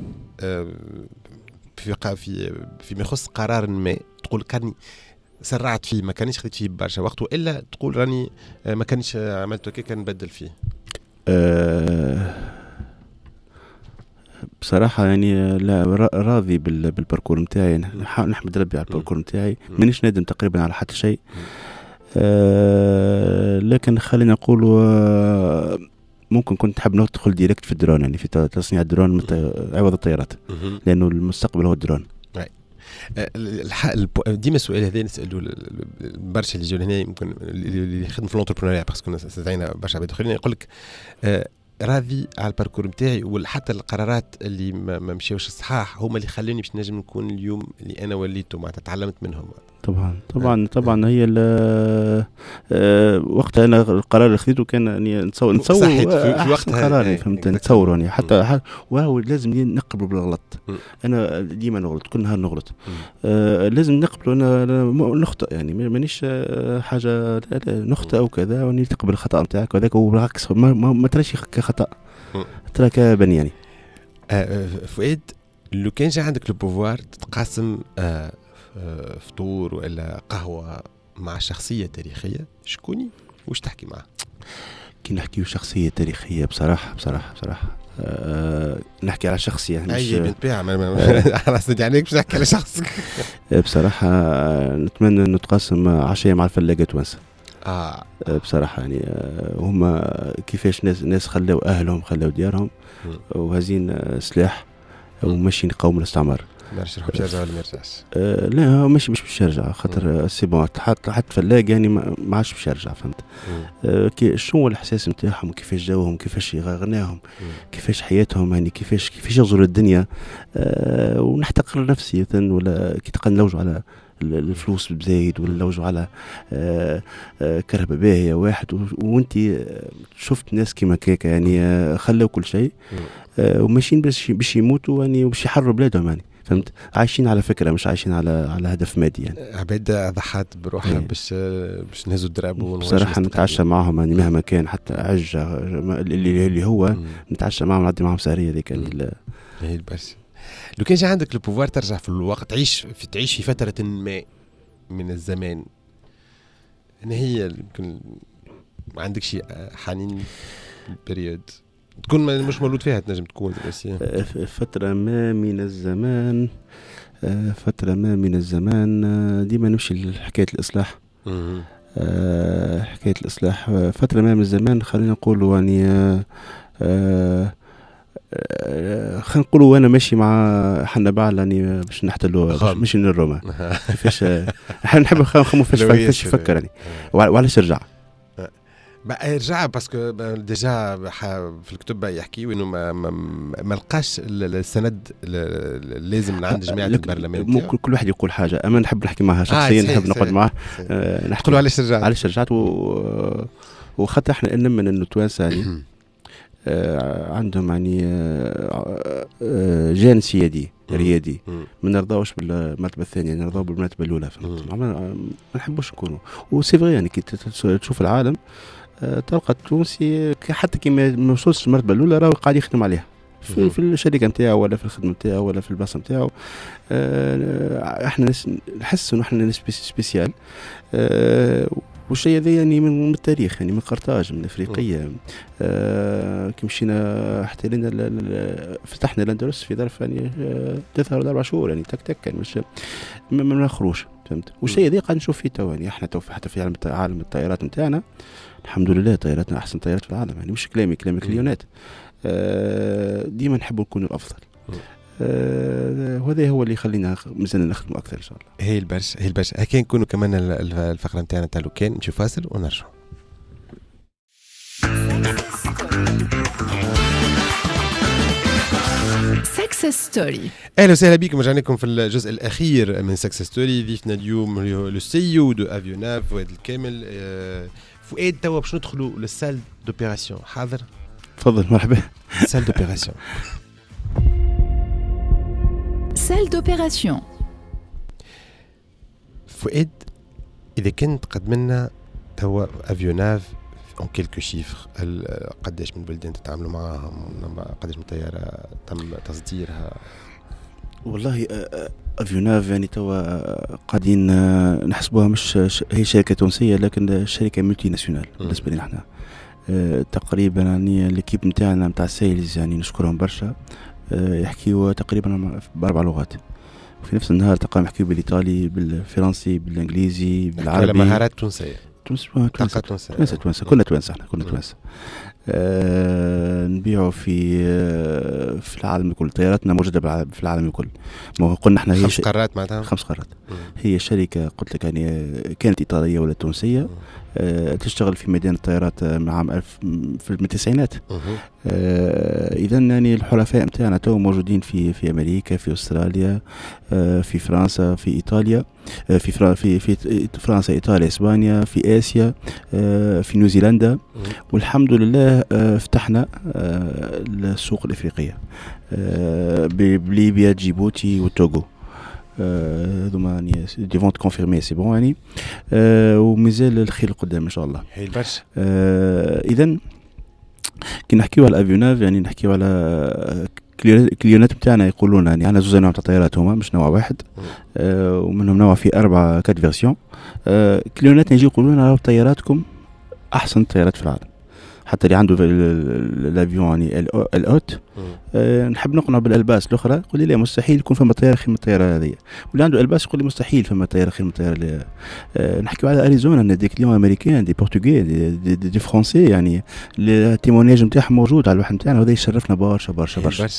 في في فيما يخص قرار ما، تقول كاني سرعت فيه ما كانش خديت فيه برشا وقت، والا تقول راني ما كانش عملت هكا كان نبدل فيه؟ أه بصراحة يعني لا راضي بالباركور نتاعي، نحمد ربي على الباركور نتاعي، مانيش نادم تقريبا على حتى شيء. أه لكن خلينا نقول أه ممكن كنت حاب ندخل ديريكت في الدرون، يعني في تصنيع الدرون عوض الطيارات، لأنه المستقبل هو الدرون. ديما السؤال هذا نسألوا برشا اللي جاوا هنا، يمكن اللي يخدموا في الانتربرونيا، باسكو استدعينا برشا عباد اخرين يقول لك أه راضي على الباركور نتاعي، وحتى القرارات اللي ما مشيوش الصحاح هما اللي خلوني باش نجم نكون اليوم اللي انا وليته، معناتها تعلمت منهم. طبعا طبعا طبعا هي وقتها انا القرار اللي خذيته كان يعني نتصور نتصور في وقتها قرار فهمت، نتصور يعني حتى واو لازم نقبل بالغلط. انا ديما نغلط، كل نهار نغلط، آه لازم نقبل انا نخطئ، يعني مانيش حاجه نخطئ او كذا، وني تقبل الخطا نتاعك وذاك، وبالعكس ما, ما, ما تراش كخطا، ترى كبني يعني. آه فؤاد لو كان جا عندك البوفوار تتقاسم آه فطور ولا قهوة مع شخصية تاريخية، شكوني وش تحكي معه؟ كي نحكي شخصية تاريخية بصراحة بصراحة بصراحة أه نحكي على شخصية مش أي بنت بيع أنا صدق عليك مش نحكي على شخصك. بصراحة نتمنى أن نتقاسم عشية مع الفلاقة توانسة. آه. بصراحة يعني هم كيفاش ناس ناس خلوا أهلهم خلوا ديارهم وهزين سلاح وماشيين يقاوموا الاستعمار. ما يرجعش يرجع ولا ما يرجعش؟ أه لا مش مش باش يرجع، خاطر سي بون حتى حتى فلاق يعني ما عادش باش يرجع فهمت. أه كي شنو هو الاحساس نتاعهم، كيفاش جاوهم، كيفاش يغناهم، كيفاش حياتهم، يعني كيفاش كيفاش يغزروا الدنيا. أه ونحتقر نفسي ولا كي تلقى نلوجوا على الفلوس بزايد، ولا نلوجوا على أه أه كرهبه باهيه واحد، وانت شفت ناس كيما كيكا يعني خلوا كل شيء أه وماشيين باش باش يموتوا يعني وباش يحرروا بلادهم يعني فهمت، عايشين على فكرة مش عايشين على على هدف مادي يعني. عباد ضحات بروحها باش باش نهزوا الدراب بصراحة نتعشى معهم يعني مهما كان، حتى عجة اللي اللي هو نتعشى معهم، نعدي معهم سهرية ذيك يعني. هي البس لو كان جا عندك البوفوار ترجع في الوقت، تعيش في تعيش في فترة ما من الزمان، إن هي يمكن ما عندك شيء حنين البريود تكون مش مولود فيها، تنجم تكون فترة ما من الزمان، فترة ما من الزمان ديما نمشي لحكاية الإصلاح. حكاية الإصلاح فترة ما من الزمان، خلينا نقول يعني خلينا نقولوا وانا ماشي مع حنا بعل يعني باش نحتلوا مش من الروما كيفاش احنا نحب نخمموا فاش فاش يفكر يعني وعلاش رجع رجع باسكو ديجا في الكتب يحكي انه ما ما لقاش السند اللازم من عند جماعه البرلمان. ممكن كل واحد يقول حاجه، اما نحب نحكي معها شخصيا، نحب نقعد معاه نحكي له علاش رجعت علاش رجعت وخاطر احنا نمن انه التوانسه يعني عندهم يعني جانب سيادي ريادي، ما نرضاوش بالمرتبه الثانيه، نرضاو بالمرتبه الاولى. ما نحبوش نكونوا وسي فري يعني كي تشوف العالم تلقى التونسي حتى كي ما وصلش المرتبه الاولى راهو قاعد يخدم عليها في, في الشركه نتاعو ولا في الخدمه نتاعو ولا في البلاصه نتاعو. احنا نحس انه احنا ناس سبيسيال، والشيء هذا يعني من التاريخ، يعني من قرطاج، من افريقيا. آه كي مشينا حتى لنا فتحنا الاندلس في ظرف يعني ثلاثة ولا اربع شهور يعني تك تك يعني مش ما ناخروش، فهمت. والشيء هذا قاعد نشوف فيه تو يعني احنا تو حتى في عالم عالم الطائرات نتاعنا الحمد لله طائراتنا احسن طائرات في العالم، يعني مش كلامي كلامي كليونات. آه ديما نحبوا نكونوا الافضل. آه وهذا هو اللي يخلينا مازلنا نخدم اكثر ان شاء الله. هي البرشا هي البرشا هكا نكونوا كمان الفقره نتاعنا تاع لو كان نمشيو فاصل ونرجعوا. سكسس ستوري. اهلا وسهلا بكم، رجعنا لكم في الجزء الاخير من سكسس ستوري. ضيفنا اليوم لو سي او دو افيوناف فؤاد الكامل. فؤاد توا باش ندخلوا للسال دوبيراسيون، حاضر؟ تفضل مرحبا. سال دوبيراسيون سال دوبيراسيون. فؤاد، اذا كنت قد منا توا افيوناف en quelques chiffres، قداش من بلدان تتعاملوا معاهم، قداش من طيارة تم تصديرها؟ والله افيوناف يعني توا قاعدين نحسبوها مش هي شركة تونسية، لكن شركة ملتي ناسيونال بالنسبة لنا احنا. تقريبا يعني الكيب نتاعنا نتاع السيلز يعني نشكرهم برشا، يحكيوا تقريبا باربع لغات في نفس النهار. تلقاهم يحكيوا بالايطالي، بالفرنسي، بالانجليزي، بالعربي. مهارات تونسية. تونس توانسة توانسة توانسة كنا توانسة احنا كنا توانسة. آه نبيعوا في آه في العالم الكل، طياراتنا موجودة في العالم الكل. ما قلنا احنا هي خمس قارات معناتها خمس قارات. هي شركة قلت لك يعني كانت إيطالية ولا تونسية، آه تشتغل في ميدان الطيارات من عام ألف في التسعينات. آه إذا يعني الحلفاء متاعنا تو موجودين في في أمريكا، في أستراليا، آه في فرنسا، في إيطاليا، آه في فرا في في فرنسا، إيطاليا، إسبانيا، في آسيا، آه في نيوزيلندا. والحمد لله آه فتحنا آه السوق الإفريقية، آه بليبيا، جيبوتي والتوغو. هذوما يعني دي فونت كونفيرمي سي بون يعني، آه ومازال الخير القدام ان شاء الله. هي البرشا. آه اذا كي نحكيو على الافيوناف يعني نحكيو على كليونات بتاعنا، يقولون يعني عندنا زوج انواع تاع طيارات، هما مش نوع واحد. آه ومنهم نوع في اربع كات فيرسيون. آه كليونات يجي يقولون لنا طياراتكم احسن طيارات في العالم. حتى اللي عنده الافيون يعني الاوت أه نحب نقنع بالالباس الاخرى، يقول لي لا مستحيل يكون فما طياره خير من الطياره هذه. واللي عنده الباس يقول لي مستحيل فما طياره خير من الطياره. أه نحكيو على اريزونا، دي كليون امريكان، دي بورتوغي، دي, دي, دي, دي فرونسي، يعني التيموناج نتاعهم موجود على الواحد نتاعنا، وهذا يشرفنا برشا برشا برشا.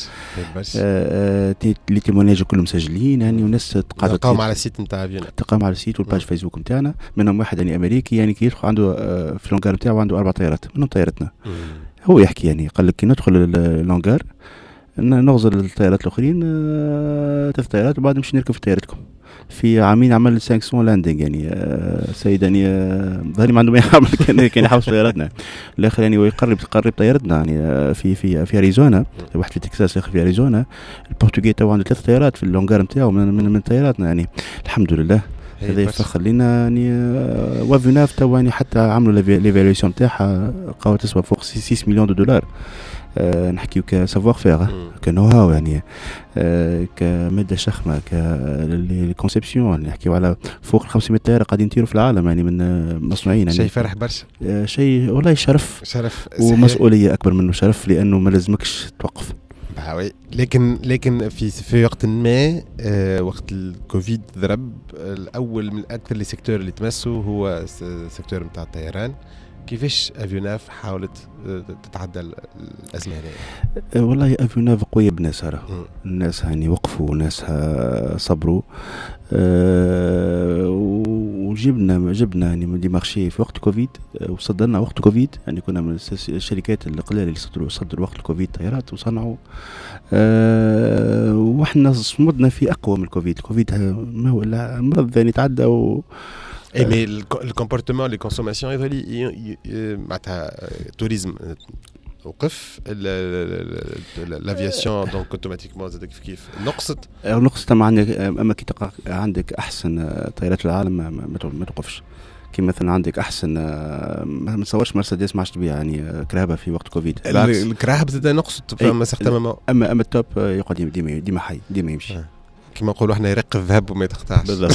أه لي تيموناج كلهم مسجلين يعني، والناس تقاعد تلقاهم على السيت نتاع افيون، تلقاهم على السيت والباج فيسبوك نتاعنا. منهم واحد يعني امريكي يعني كي يدخل عنده أه في اللونغار نتاعو عنده اربع طيارات، منهم طيارتنا. هو يحكي يعني قال لك كي ندخل اللونغار نغزل الطيارات الاخرين ثلاث طيارات وبعد نمشي نركب في طيارتكم. في عامين عمل خمسمية لاندنج يعني سيد يعني ظهري ما عنده ما يعمل، كان كان يحوس طيارتنا الاخر يعني، ويقرب تقرب طيارتنا يعني في في في اريزونا، واحد في تكساس الاخر في اريزونا. البرتغال تو عنده ثلاث طيارات في اللونغار نتاعو من, من من طياراتنا يعني الحمد لله. هذا يفخر لنا يعني. وافيوناف تو يعني حتى عملوا ليفاليوشن نتاعها قاوة تسوى فوق ستة مليون دولار. أه نحكيو كسافوار فيغ، كنو هاو يعني، أه كمادة شخمة، كالكونسيبسيون، نحكيو على فوق خمسمية طيارة قاعدين يطيروا في العالم يعني من مصنوعين يعني. شيء فرح برشا. أه شيء والله شرف شرف ومسؤولية أكبر منه شرف، لأنه ما لازمكش توقف. لكن لكن في في وقت ما آه وقت الكوفيد ضرب، الاول من اكثر لي سيكتور اللي تمسوا هو سيكتور نتاع الطيران. كيفاش افيوناف حاولت تتعدى الازمه هذه؟ والله افيوناف قويه بناسها، الناس هاني وقفوا، ناسها صبروا. أه وجبنا جبنا يعني دي مارشي في وقت كوفيد، وصدرنا وقت كوفيد، يعني كنا من الشركات القليله اللي صدروا صدروا وقت الكوفيد طيارات وصنعوا. أه واحنا صمدنا في اقوى من الكوفيد. الكوفيد ما هو المرض يعني تعدى و اي مي الكومبورتمون لي كونسوماسيون يظهر معناتها توريزم وقف، الافياسيون دونك اوتوماتيكمون زاد كيف كيف نقصت نقصت. ما عندك اما كي تلقى عندك احسن طيارات العالم ما توقفش. كي مثلا عندك احسن ما نتصورش مرسيدس ما عادش تبيع يعني كرهبه في وقت كوفيد. الكرهبه زاد نقصت فما سيغتان مومون. اما اما التوب يقعد ديما ديما حي ديما يمشي. آه. كما نقولوا احنا يرق الذهب وما يتقطعش. بالضبط.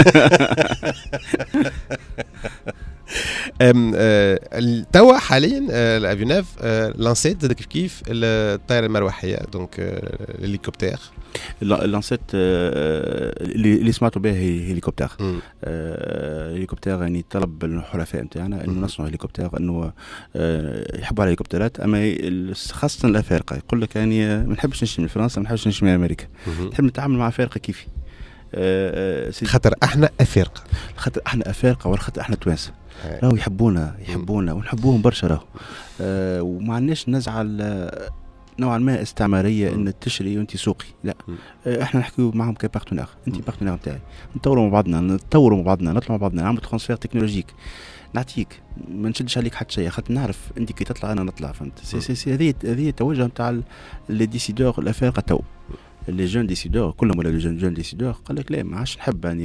توا حاليا الافيوناف لانسيت كيف كيف الطائره المروحيه دونك الهليكوبتر. لانسيت اللي اللي سمعتوا بها هي هليكوبتر. الهليكوبتر يعني طلب الحلفاء نتاعنا انه نصنعوا هليكوبتر، انه يحبوا على الهليكوبترات، اما خاصه الافارقه يقول لك يعني ما نحبش نمشي من فرنسا، ما نحبش نمشي من امريكا، نحب نتعامل مع افارقه كيفي. خاطر احنا افارقه، خاطر احنا افارقه ولا خاطر احنا توانسه. راهو يحبونا يحبونا ونحبوهم برشا راهو. أه وما عندناش نزعل نوعا ما استعماريه ان تشري وانت سوقي، لا. أه احنا نحكيو معهم كبارتنير، انت بارتنير نتاعي، نطوروا مع بعضنا نتطوروا مع بعضنا نطلعوا مع بعضنا نعملوا ترانسفير تكنولوجيك، نعطيك ما نشدش عليك حتى شيء، خاطر نعرف انت كي تطلع انا نطلع، فهمت؟ سي سي سي هذه هذه التوجه نتاع لي ديسيدور الافارقه تو، لي جون ديسيدور كلهم ولا لي جون جون ديسيدور قال لك لا ما عادش نحب يعني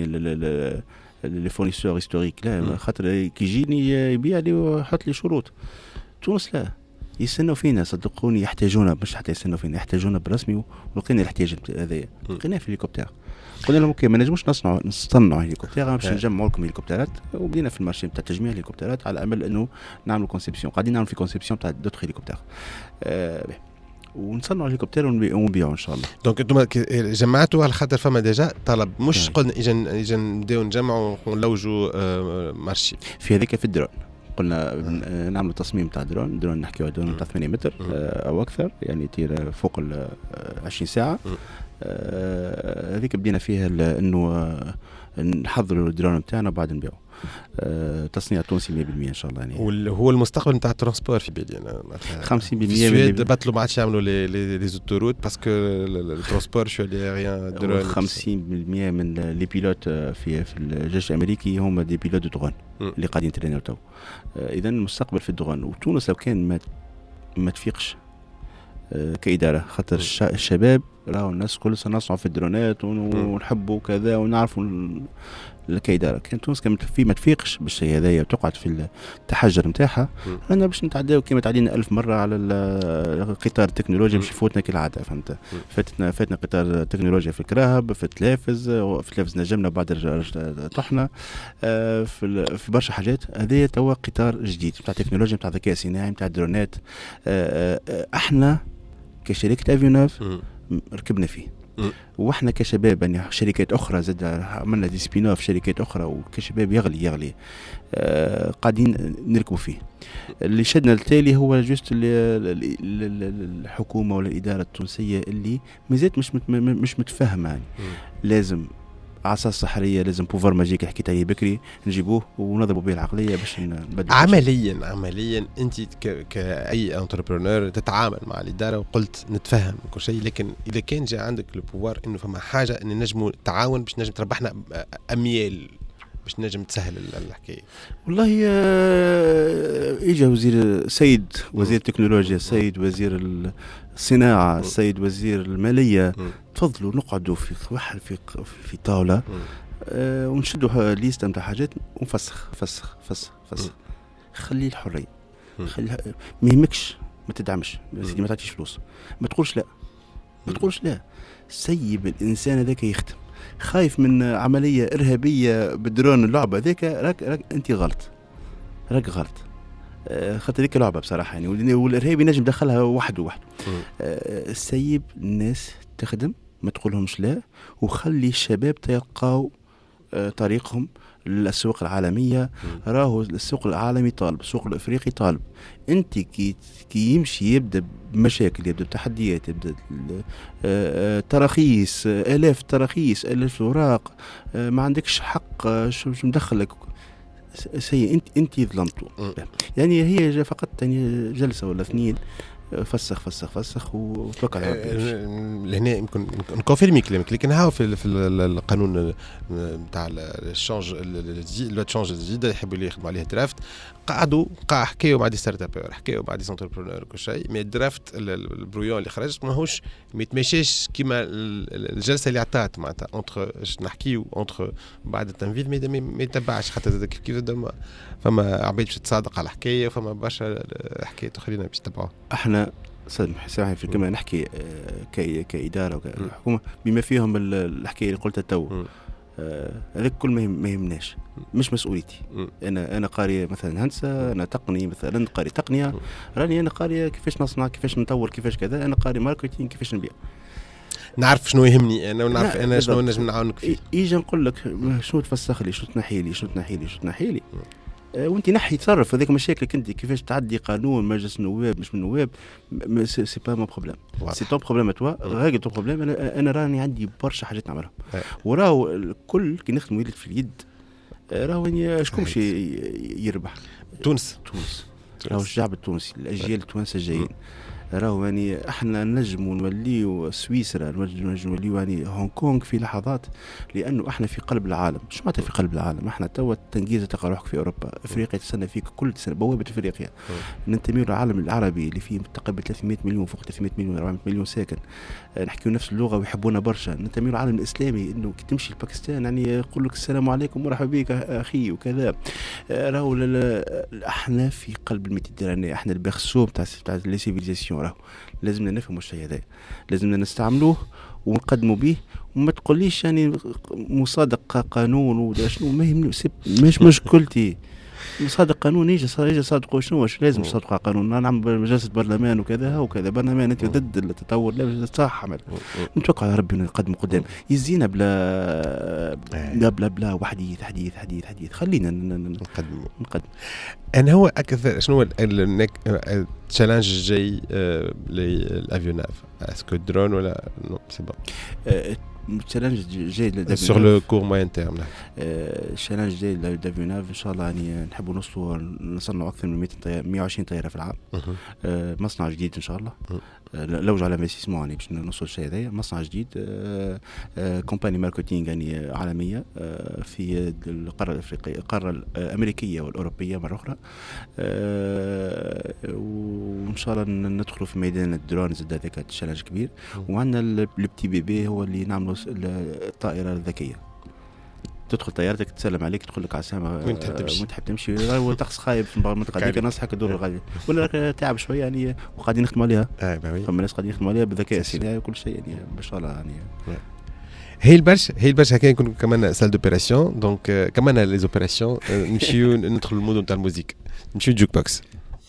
لي فورنيسور هيستوريك، لا خاطر كي يجيني يبيع لي ويحط لي شروط. تونس لا يستنوا فينا، صدقوني يحتاجونا، مش حتى يستنوا فينا يحتاجونا بالرسمي، ولقينا الاحتياج هذايا لقيناه في الهليكوبتر. قلنا لهم اوكي ما نجموش نصنعوا نصنعوا هليكوبتر، باش نجمعوا لكم هليكوبترات، وبدينا في المارشي نتاع تجميع الهليكوبترات على امل انه نعملوا كونسيبسيون، قاعدين نعملوا في كونسيبسيون تاع دوت هليكوبتر أه ونصنعوا هليكوبتر ونبيعوا ان شاء الله. دونك انتم جمعتوا على خاطر فما ديجا طلب، مش قلنا اجا اجا نبداو نجمعوا ونلوجوا مارشي في هذيك في الدرون. قلنا نعمل تصميم تاع درون، درون نحكيو درون تاع ثمانية متر او اكثر، يعني يطير فوق ال عشرين ساعه. هذيك بدينا فيها انه نحضروا الدرون نتاعنا وبعد نبيعوا. تصنيع تونسي مية بالمية ان شاء الله. يعني وهو المستقبل نتاع الترونسبور في بالي انا خمسين بالمية. في السويد بطلوا ما عادش يعملوا لي لي زوتوروت باسكو الترونسبور شو لي ريان درون. خمسين بالمية من لي بيلوت في في الجيش الامريكي هم دي بيلوت دو درون اللي قاعدين يترينوا تو. اذا المستقبل في الدرون، وتونس لو كان ما ما تفيقش كإدارة، خاطر الشباب راهو الناس كل سنة نصنعوا في الدرونات ونحبوا كذا ونعرفوا كإدارة. كان تونس كانت في ما تفيقش بالشيء هذايا وتقعد في التحجر نتاعها، أنا باش نتعداو كما تعدينا ألف مرة على القطار التكنولوجيا باش يفوتنا كالعادة، فهمت؟ فاتنا فاتنا قطار التكنولوجيا في الكراهب، في التلافز، في التلافز نجمنا بعد طحنا في في برشا حاجات. هذايا توا قطار جديد نتاع التكنولوجيا نتاع الذكاء الصناعي نتاع الدرونات. احنا كشركة افيوناف ركبنا فيه، واحنا كشباب يعني شركات اخرى زاد عملنا دي سبين اوف شركات اخرى، وكشباب يغلي يغلي آه قاعدين نركبوا فيه. اللي شدنا التالي هو جوست الحكومه ولا الاداره التونسيه اللي مازالت مش مش متفاهمه. يعني لازم عصا سحريه، لازم بوفر ماجيك حكيت عليه بكري نجيبوه ونضربوا به العقليه باش نبدل. عمليا عمليا انت كاي انتربرونور تتعامل مع الاداره وقلت نتفهم كل شيء، لكن اذا كان جاء عندك البوفر انه فما حاجه ان نجموا تعاون باش نجم تربحنا اميال باش نجم تسهل الحكايه. والله اجى وزير سيد وزير التكنولوجيا، سيد وزير الصناعه، سيد وزير الماليه، تفضلوا نقعدوا في واحد في في طاوله أه ونشدوا ليست نتاع حاجات ونفسخ فسخ فسخ فسخ. خلي الحريه، خلي ما يهمكش، ما تدعمش سيدي، ما تعطيش فلوس، ما تقولش لا، ما تقولش لا. سيب الانسان هذاك يختم. خايف من عمليه ارهابيه بالدرون اللعبه ذيك، راك راك انت غلط، راك غلط. أه خاطر ذيك لعبه بصراحه يعني، والارهابي نجم دخلها وحده وحده. أه سيب الناس تخدم، ما تقولهمش لا، وخلي الشباب تلقاو طريقهم للسوق العالمية. راهو السوق العالمي طالب، السوق الافريقي طالب. انت كي كي يمشي يبدا بمشاكل، يبدا بتحديات، يبدا تراخيص، الاف تراخيص، الاف اوراق، ما عندكش حق، شو مدخلك سيء، انت انت ظلمتوا. يعني هي فقط يعني جلسه ولا اثنين، فسخ فسخ فسخ وتوكل على ربي. لهنا يمكن نكونفيرمي كلامك، لكن هاو في في القانون نتاع الشانج لو تشانج الجديده يحبوا يخدموا عليه درافت، قعدوا قاع حكاوا مع دي ستارت اب، حكاوا مع دي سونتربرونور كل شيء، مي الدرافت البرويون اللي خرج ماهوش ما يتمشاش كيما الجلسه اللي عطات معناتها اونتر نحكيو اونتر بعد التنفيذ، ما يتبعش خاطر كيف كيف فما عباد باش تصادق على الحكايه، فما برشا حكايات اخرين باش تتبعوها. احنا سامحني في الكلمه نحكي كاداره وكحكومه بما فيهم الحكايه اللي قلتها تو، هذاك كل ما يهمناش، مش مسؤوليتي. انا انا قاري مثلا هندسه، انا تقني مثلا قاري تقنيه، راني انا قاري كيفاش نصنع، كيفاش نطور، كيفاش كذا، انا قاري ماركتينغ، كيفاش نبيع، نعرف شنو يهمني انا ونعرف انا شنو نجم نعاونك فيه. يجي نقول لك شنو تفسخ لي، شنو تنحي لي، شنو تنحي لي، شنو تنحي لي، وانت نحي تصرف هذيك مشاكلك انت، كيفاش تعدي قانون مجلس النواب مش من النواب، سي با مو بروبليم، سي تو بروبليم توا غير تو بروبليم. انا انا راني عندي برشا حاجات نعملها، وراهو الكل كي نخدموا يد في اليد، راهو شكون باش يربح؟ تونس تونس راهو الشعب التونسي، الاجيال التوانسه الجايين. راهو يعني احنا نجموا نوليو سويسرا، نجموا نوليو يعني هونغ كونغ في لحظات، لانه احنا في قلب العالم. شو معناتها في قلب العالم؟ احنا توا تنجيزه تلقى روحك في اوروبا، افريقيا تستنى فيك كل سنه، بوابه افريقيا. ننتمي للعالم العربي اللي فيه تقريبا ثلاثمئة مليون، فوق ثلاثمئة مليون، أربعمئة مليون ساكن، نحكيو نفس اللغه ويحبونا برشا. ننتمي للعالم الاسلامي، انه كي تمشي لباكستان يعني يقول لك السلام عليكم مرحبا بك اخي وكذا. راهو احنا في قلب الميديتراني، احنا البرسو تاع تاع لي سيفيليزاسيون. راهو لازمنا نفهموا الشيء هذا، لازمنا نستعملوه ونقدموا به، وما تقوليش يعني مصادق قانون ولا شنو، ما يهمني، مش مشكلتي. مصادق قانون يجي يجي صادقوا شنو، واش لازم تصادق قانون؟ نعمل جلسه برلمان وكذا وكذا، برلمان انت ضد التطور، لا صح عمل، نتوكل على ربي ونقدم قدام. يزينا بلا بلا بلا, بلا وحديث حديث حديث حديث خلينا نقدم نقدم. انا هو اكثر شنو التشالنج الجاي للافيوناف؟ اسكو درون ولا نو سي با التشالنج جاي سور لو كور موين تيرم. التشالنج جاي لافيوناف ان شاء الله يعني نحبوا نوصلوا نصنعوا اكثر من مئة وعشرين طياره في العام. أه مصنع جديد ان شاء الله، أه لوج على انفستيسمون يعني باش نوصلوا الشيء هذا. مصنع جديد، أه أه كومباني ماركتينغ يعني عالميه، أه في القاره الافريقيه، القاره الامريكيه والاوروبيه مره اخرى. أه وان شاء الله ندخلوا في ميدان الدرونز، هذاك تشالنج كبير. وعندنا البتي بي بي هو اللي نعملوا الطائره الذكيه، تدخل طيارتك تسلم عليك، تدخل لك عسامه وين تحب تمشي، وين تحب تمشي، وتقص خايب في المنطقه هذيك، نصحك تدور غادي ولا تعب شويه يعني، وقاعدين نخدموا عليها. فما ناس قاعدين يخدموا عليها بذكاء اصطناعي وكل شيء يعني ان شاء الله يعني. هي البرشا هي البرشا هكا يكون كمان سال دوبيراسيون، دونك كمان لي زوبيراسيون نمشيو ندخلوا المود نتاع الموسيقى، نمشيو جوك بوكس.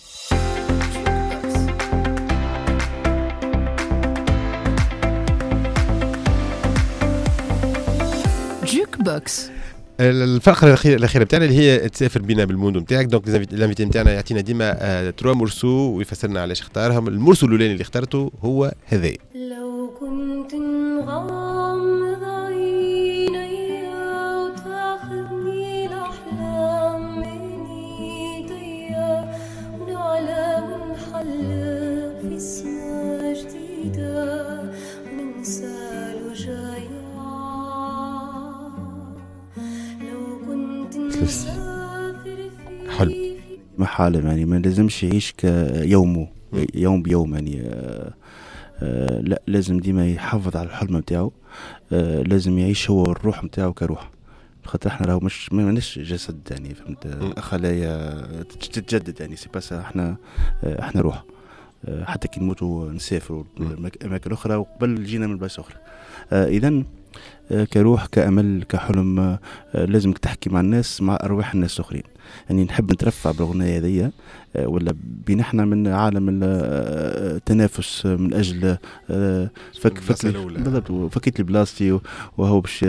جوك بوكس الفقره الاخيره الاخيره بتاعنا اللي هي تسافر بينا بالموند نتاعك. دونك الانفيتي نتاعنا يعطينا ديما تروا مرسو ويفسرنا علاش اختارهم. المرسو الاولاني اللي اخترته هو هذا. لو كنت نغمض عيني وتاخذني الاحلام من ايديا، ونعلى ونحلق في سما جديده وننسى الوجايا. حلو محال يعني ما لازمش يعيش كيومه يوم بيوم يعني. آآ آآ لا لازم ديما يحافظ على الحلم نتاعو، لازم يعيش هو الروح نتاعو كروح، خاطر احنا راهو مش ماناش جسد يعني، فهمت، خلايا تتجدد يعني، سي بس احنا احنا روح. حتى كي نموتوا نسافروا اماكن اخرى وقبل جينا من بلاصه اخرى. اذا كروح كأمل كحلم لازمك تحكي مع الناس مع أرواح الناس الآخرين. يعني نحب نترفع بالأغنية هذه ولا بنحنا من عالم التنافس من أجل فك فك بالضبط فكيت البلاستي وهو باش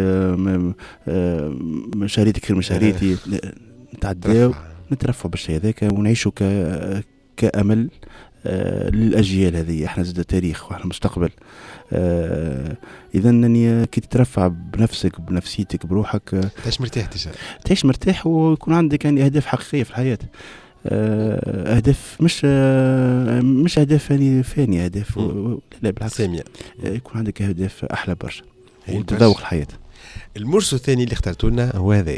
مشاريتي كثير مشاريتي نتعداو نترفع بالشيء هذاك ونعيشوا ك كأمل للأجيال هذه. احنا زاد تاريخ واحنا مستقبل. آه اذا انني كي تترفع بنفسك بنفسيتك بروحك تعيش مرتاح تشعر. تعيش مرتاح ويكون عندك يعني اهداف حقيقيه في الحياه. آه اهداف مش آه مش اهداف يعني فانيه اهداف لا بالعكس ساميه. آه يكون عندك اهداف احلى برشا وتذوق الحياه. المرسو الثاني اللي اخترته لنا هو هذا.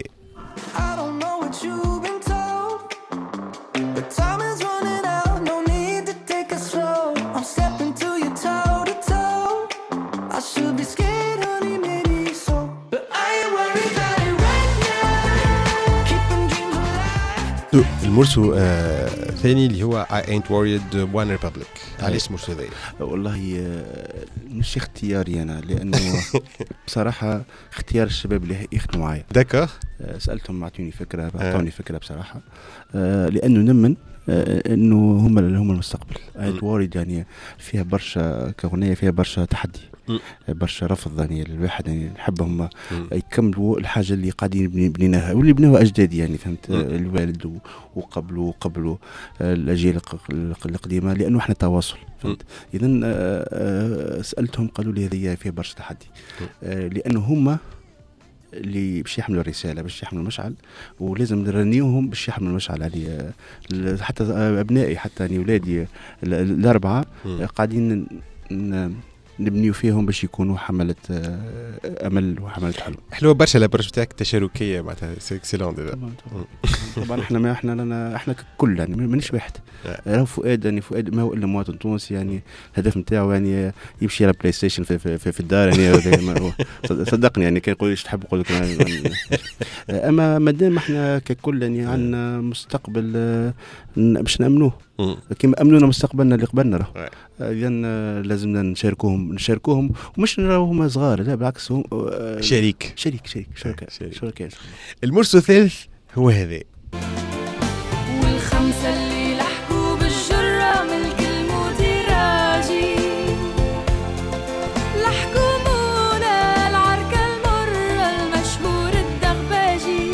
المرسو الثاني اللي هو I ain't worried one republic. علاش المرسو هذا؟ والله آه مش اختياري أنا لأنه بصراحة اختيار الشباب اللي يخدموا معايا. داكور. آه سألتهم أعطوني فكرة أعطوني فكرة بصراحة. آه لأنه نمن آه إنه هم هم المستقبل. I ain't worried يعني فيها برشا كأغنية فيها برشا تحدي. برشا رفض يعني الواحد يعني نحبهم يكملوا الحاجه اللي قاعدين بنيناها واللي بنوها اجدادي يعني فهمت. الوالد وقبله وقبله الاجيال القديمه لانه احنا تواصل فهمت. اذا سالتهم قالوا لي هذه فيها برشا تحدي لانه هم اللي باش يحملوا الرساله باش يحملوا المشعل ولازم نرنيوهم باش يحملوا المشعل عليه. حتى ابنائي حتى يعني اولادي الاربعه قاعدين نبنيو فيهم باش يكونوا حملة أمل وحملة حلم. حلوة برشا الابروش تاعك التشاركية معناتها سيكسيلون ديجا. طبعا احنا ما احنا لنا احنا كل يعني مانيش واحد. راهو فؤاد يعني فؤاد ما هو الا مواطن تونسي يعني الهدف نتاعو يعني يمشي على بلاي ستيشن في, في, في, في الدار يعني صدقني يعني كان يقول ايش تحب يقول لك. اما مادام احنا ككل يعني عندنا مستقبل باش نامنوه كيما امنونا مستقبلنا اللي قبلنا راه. اذا لازمنا نشاركوهم نشاركوهم ومش نراوهم صغار لا بالعكس هم شريك شريك شريك شركاء شركاء. المرسو الثالث هو هذا. والخمسه اللي لحقوا بالجره ملك المديراجي لحقوا مولا العركه المره المشهور الدغباجي.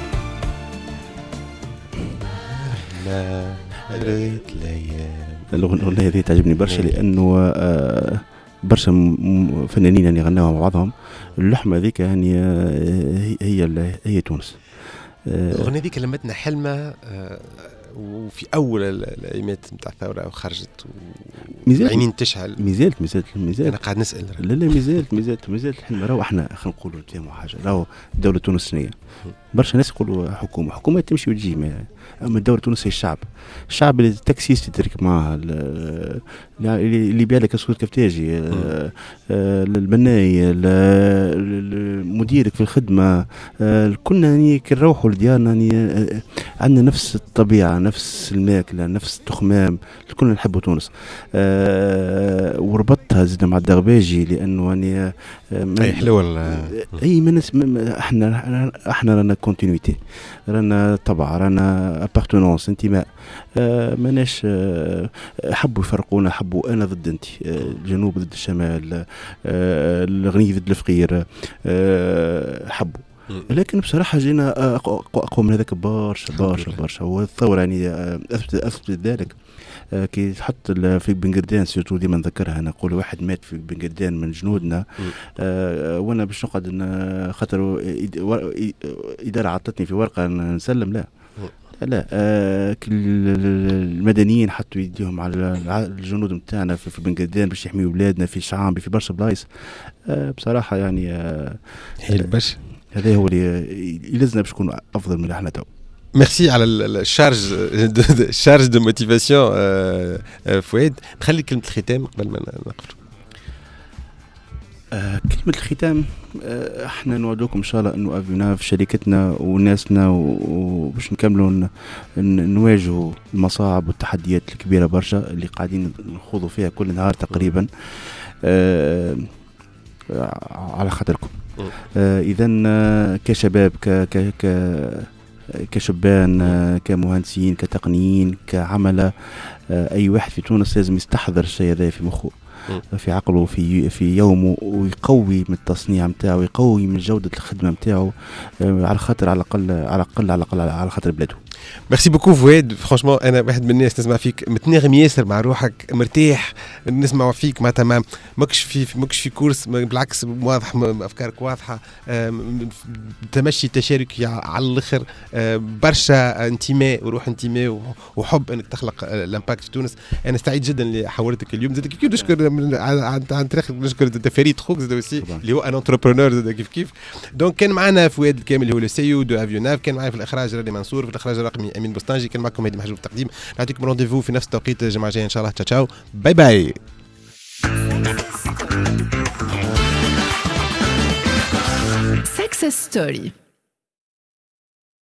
لا ريت ليالي. الأغنية هذه تعجبني برشا لأنه برشا فنانين يعني غناوا مع بعضهم. اللحمة ذيك يعني هي هي تونس. الأغنية ذيك لمتنا حلمة وفي أول الأيامات نتاع الثورة وخرجت وعينين تشعل. مازالت مازالت مازالت. أنا قاعد نسأل. لا لا مازالت مازالت مازالت الحلمة. راهو احنا خلينا نقولوا نتفاهموا حاجة. راهو الدولة التونسية برشا ناس يقولوا حكومة حكومة تمشي وتجي أما الدولة التونسية الشعب الشعب اللي التاكسيست تركب معها اللي يبيع لك اسود كفتاجي البناي مديرك في الخدمة كلنا يعني كي نروحوا لديارنا يعني عندنا نفس الطبيعة نفس الماكلة نفس التخمام كلنا نحبوا تونس. وربطتها زدنا مع الدغباجي لأنه يعني أي حلوة أي من احنا احنا رانا كونتينيتي رانا طبع رانا ابارتونونس انتماء. آه ماناش آه حبوا يفرقونا حبوا انا ضد انت آه الجنوب ضد الشمال آه الغني ضد الفقير آه حبوا. لكن بصراحه جينا اقوى من هذاك برشا برشا برشا. والثوره يعني اثبتت اثبتت ذلك. آه كي تحط في بنقردان سيرتو ديما نذكرها انا نقول واحد مات في بنقردان من جنودنا آه وانا باش نقعد خاطر اداره عطتني في ورقه نسلم لا لا آه المدنيين حطوا يديهم على الجنود نتاعنا في بنقردان باش يحميوا بلادنا في شعامبي في برشا بلايص. آه بصراحه يعني آه باش هذا هو اللي يلزمنا باش نكون افضل من احنا تو. ميرسي على الشارج الشارج دو موتيفاسيون فؤاد. نخلي كلمه الختام قبل ما نقفل. آه كلمة الختام آه احنا نوعدوكم ان شاء الله انه افينا في شركتنا وناسنا وباش نكملوا نواجهوا المصاعب والتحديات الكبيرة برشا اللي قاعدين نخوضوا فيها كل نهار تقريبا. آه على خاطركم. اذا كشباب ك ك ك كشبان كمهندسين كتقنيين كعمله، اي واحد في تونس لازم يستحضر الشيء هذا في مخه في عقله في في يومه، ويقوي من التصنيع نتاعو، ويقوي من جوده الخدمه نتاعو على خاطر على الاقل على الاقل على الاقل على خاطر بلاده. ميرسي بوكو فؤاد، فرانشمون انا واحد من الناس نسمع فيك متناغم ياسر مع روحك، مرتاح نسمع فيك، معناتها ما ماكش في ماكش في كورس، بالعكس واضح، افكارك واضحه، تمشي تشاركي على الاخر، برشا انتماء وروح انتماء وحب انك تخلق الامباكت في تونس. انا سعيد جدا اللي حاورتك اليوم، زاد كيف نشكر عن طريق نشكر فريد خوك زاد aussi اللي هو ان انتربرونور زاد كيف كيف. دونك كان معنا فؤاد الكامل اللي هو السيو دو افيوناف، كان معي في الاخراج رادي منصور، في الاخراج الرقمي امين بوستانجي، كان معكم هادي محجوب التقديم. نعطيكم رونديفو في نفس التوقيت الجمعه الجايه ان شاء الله. تشاو تشاو، باي باي. Success Story.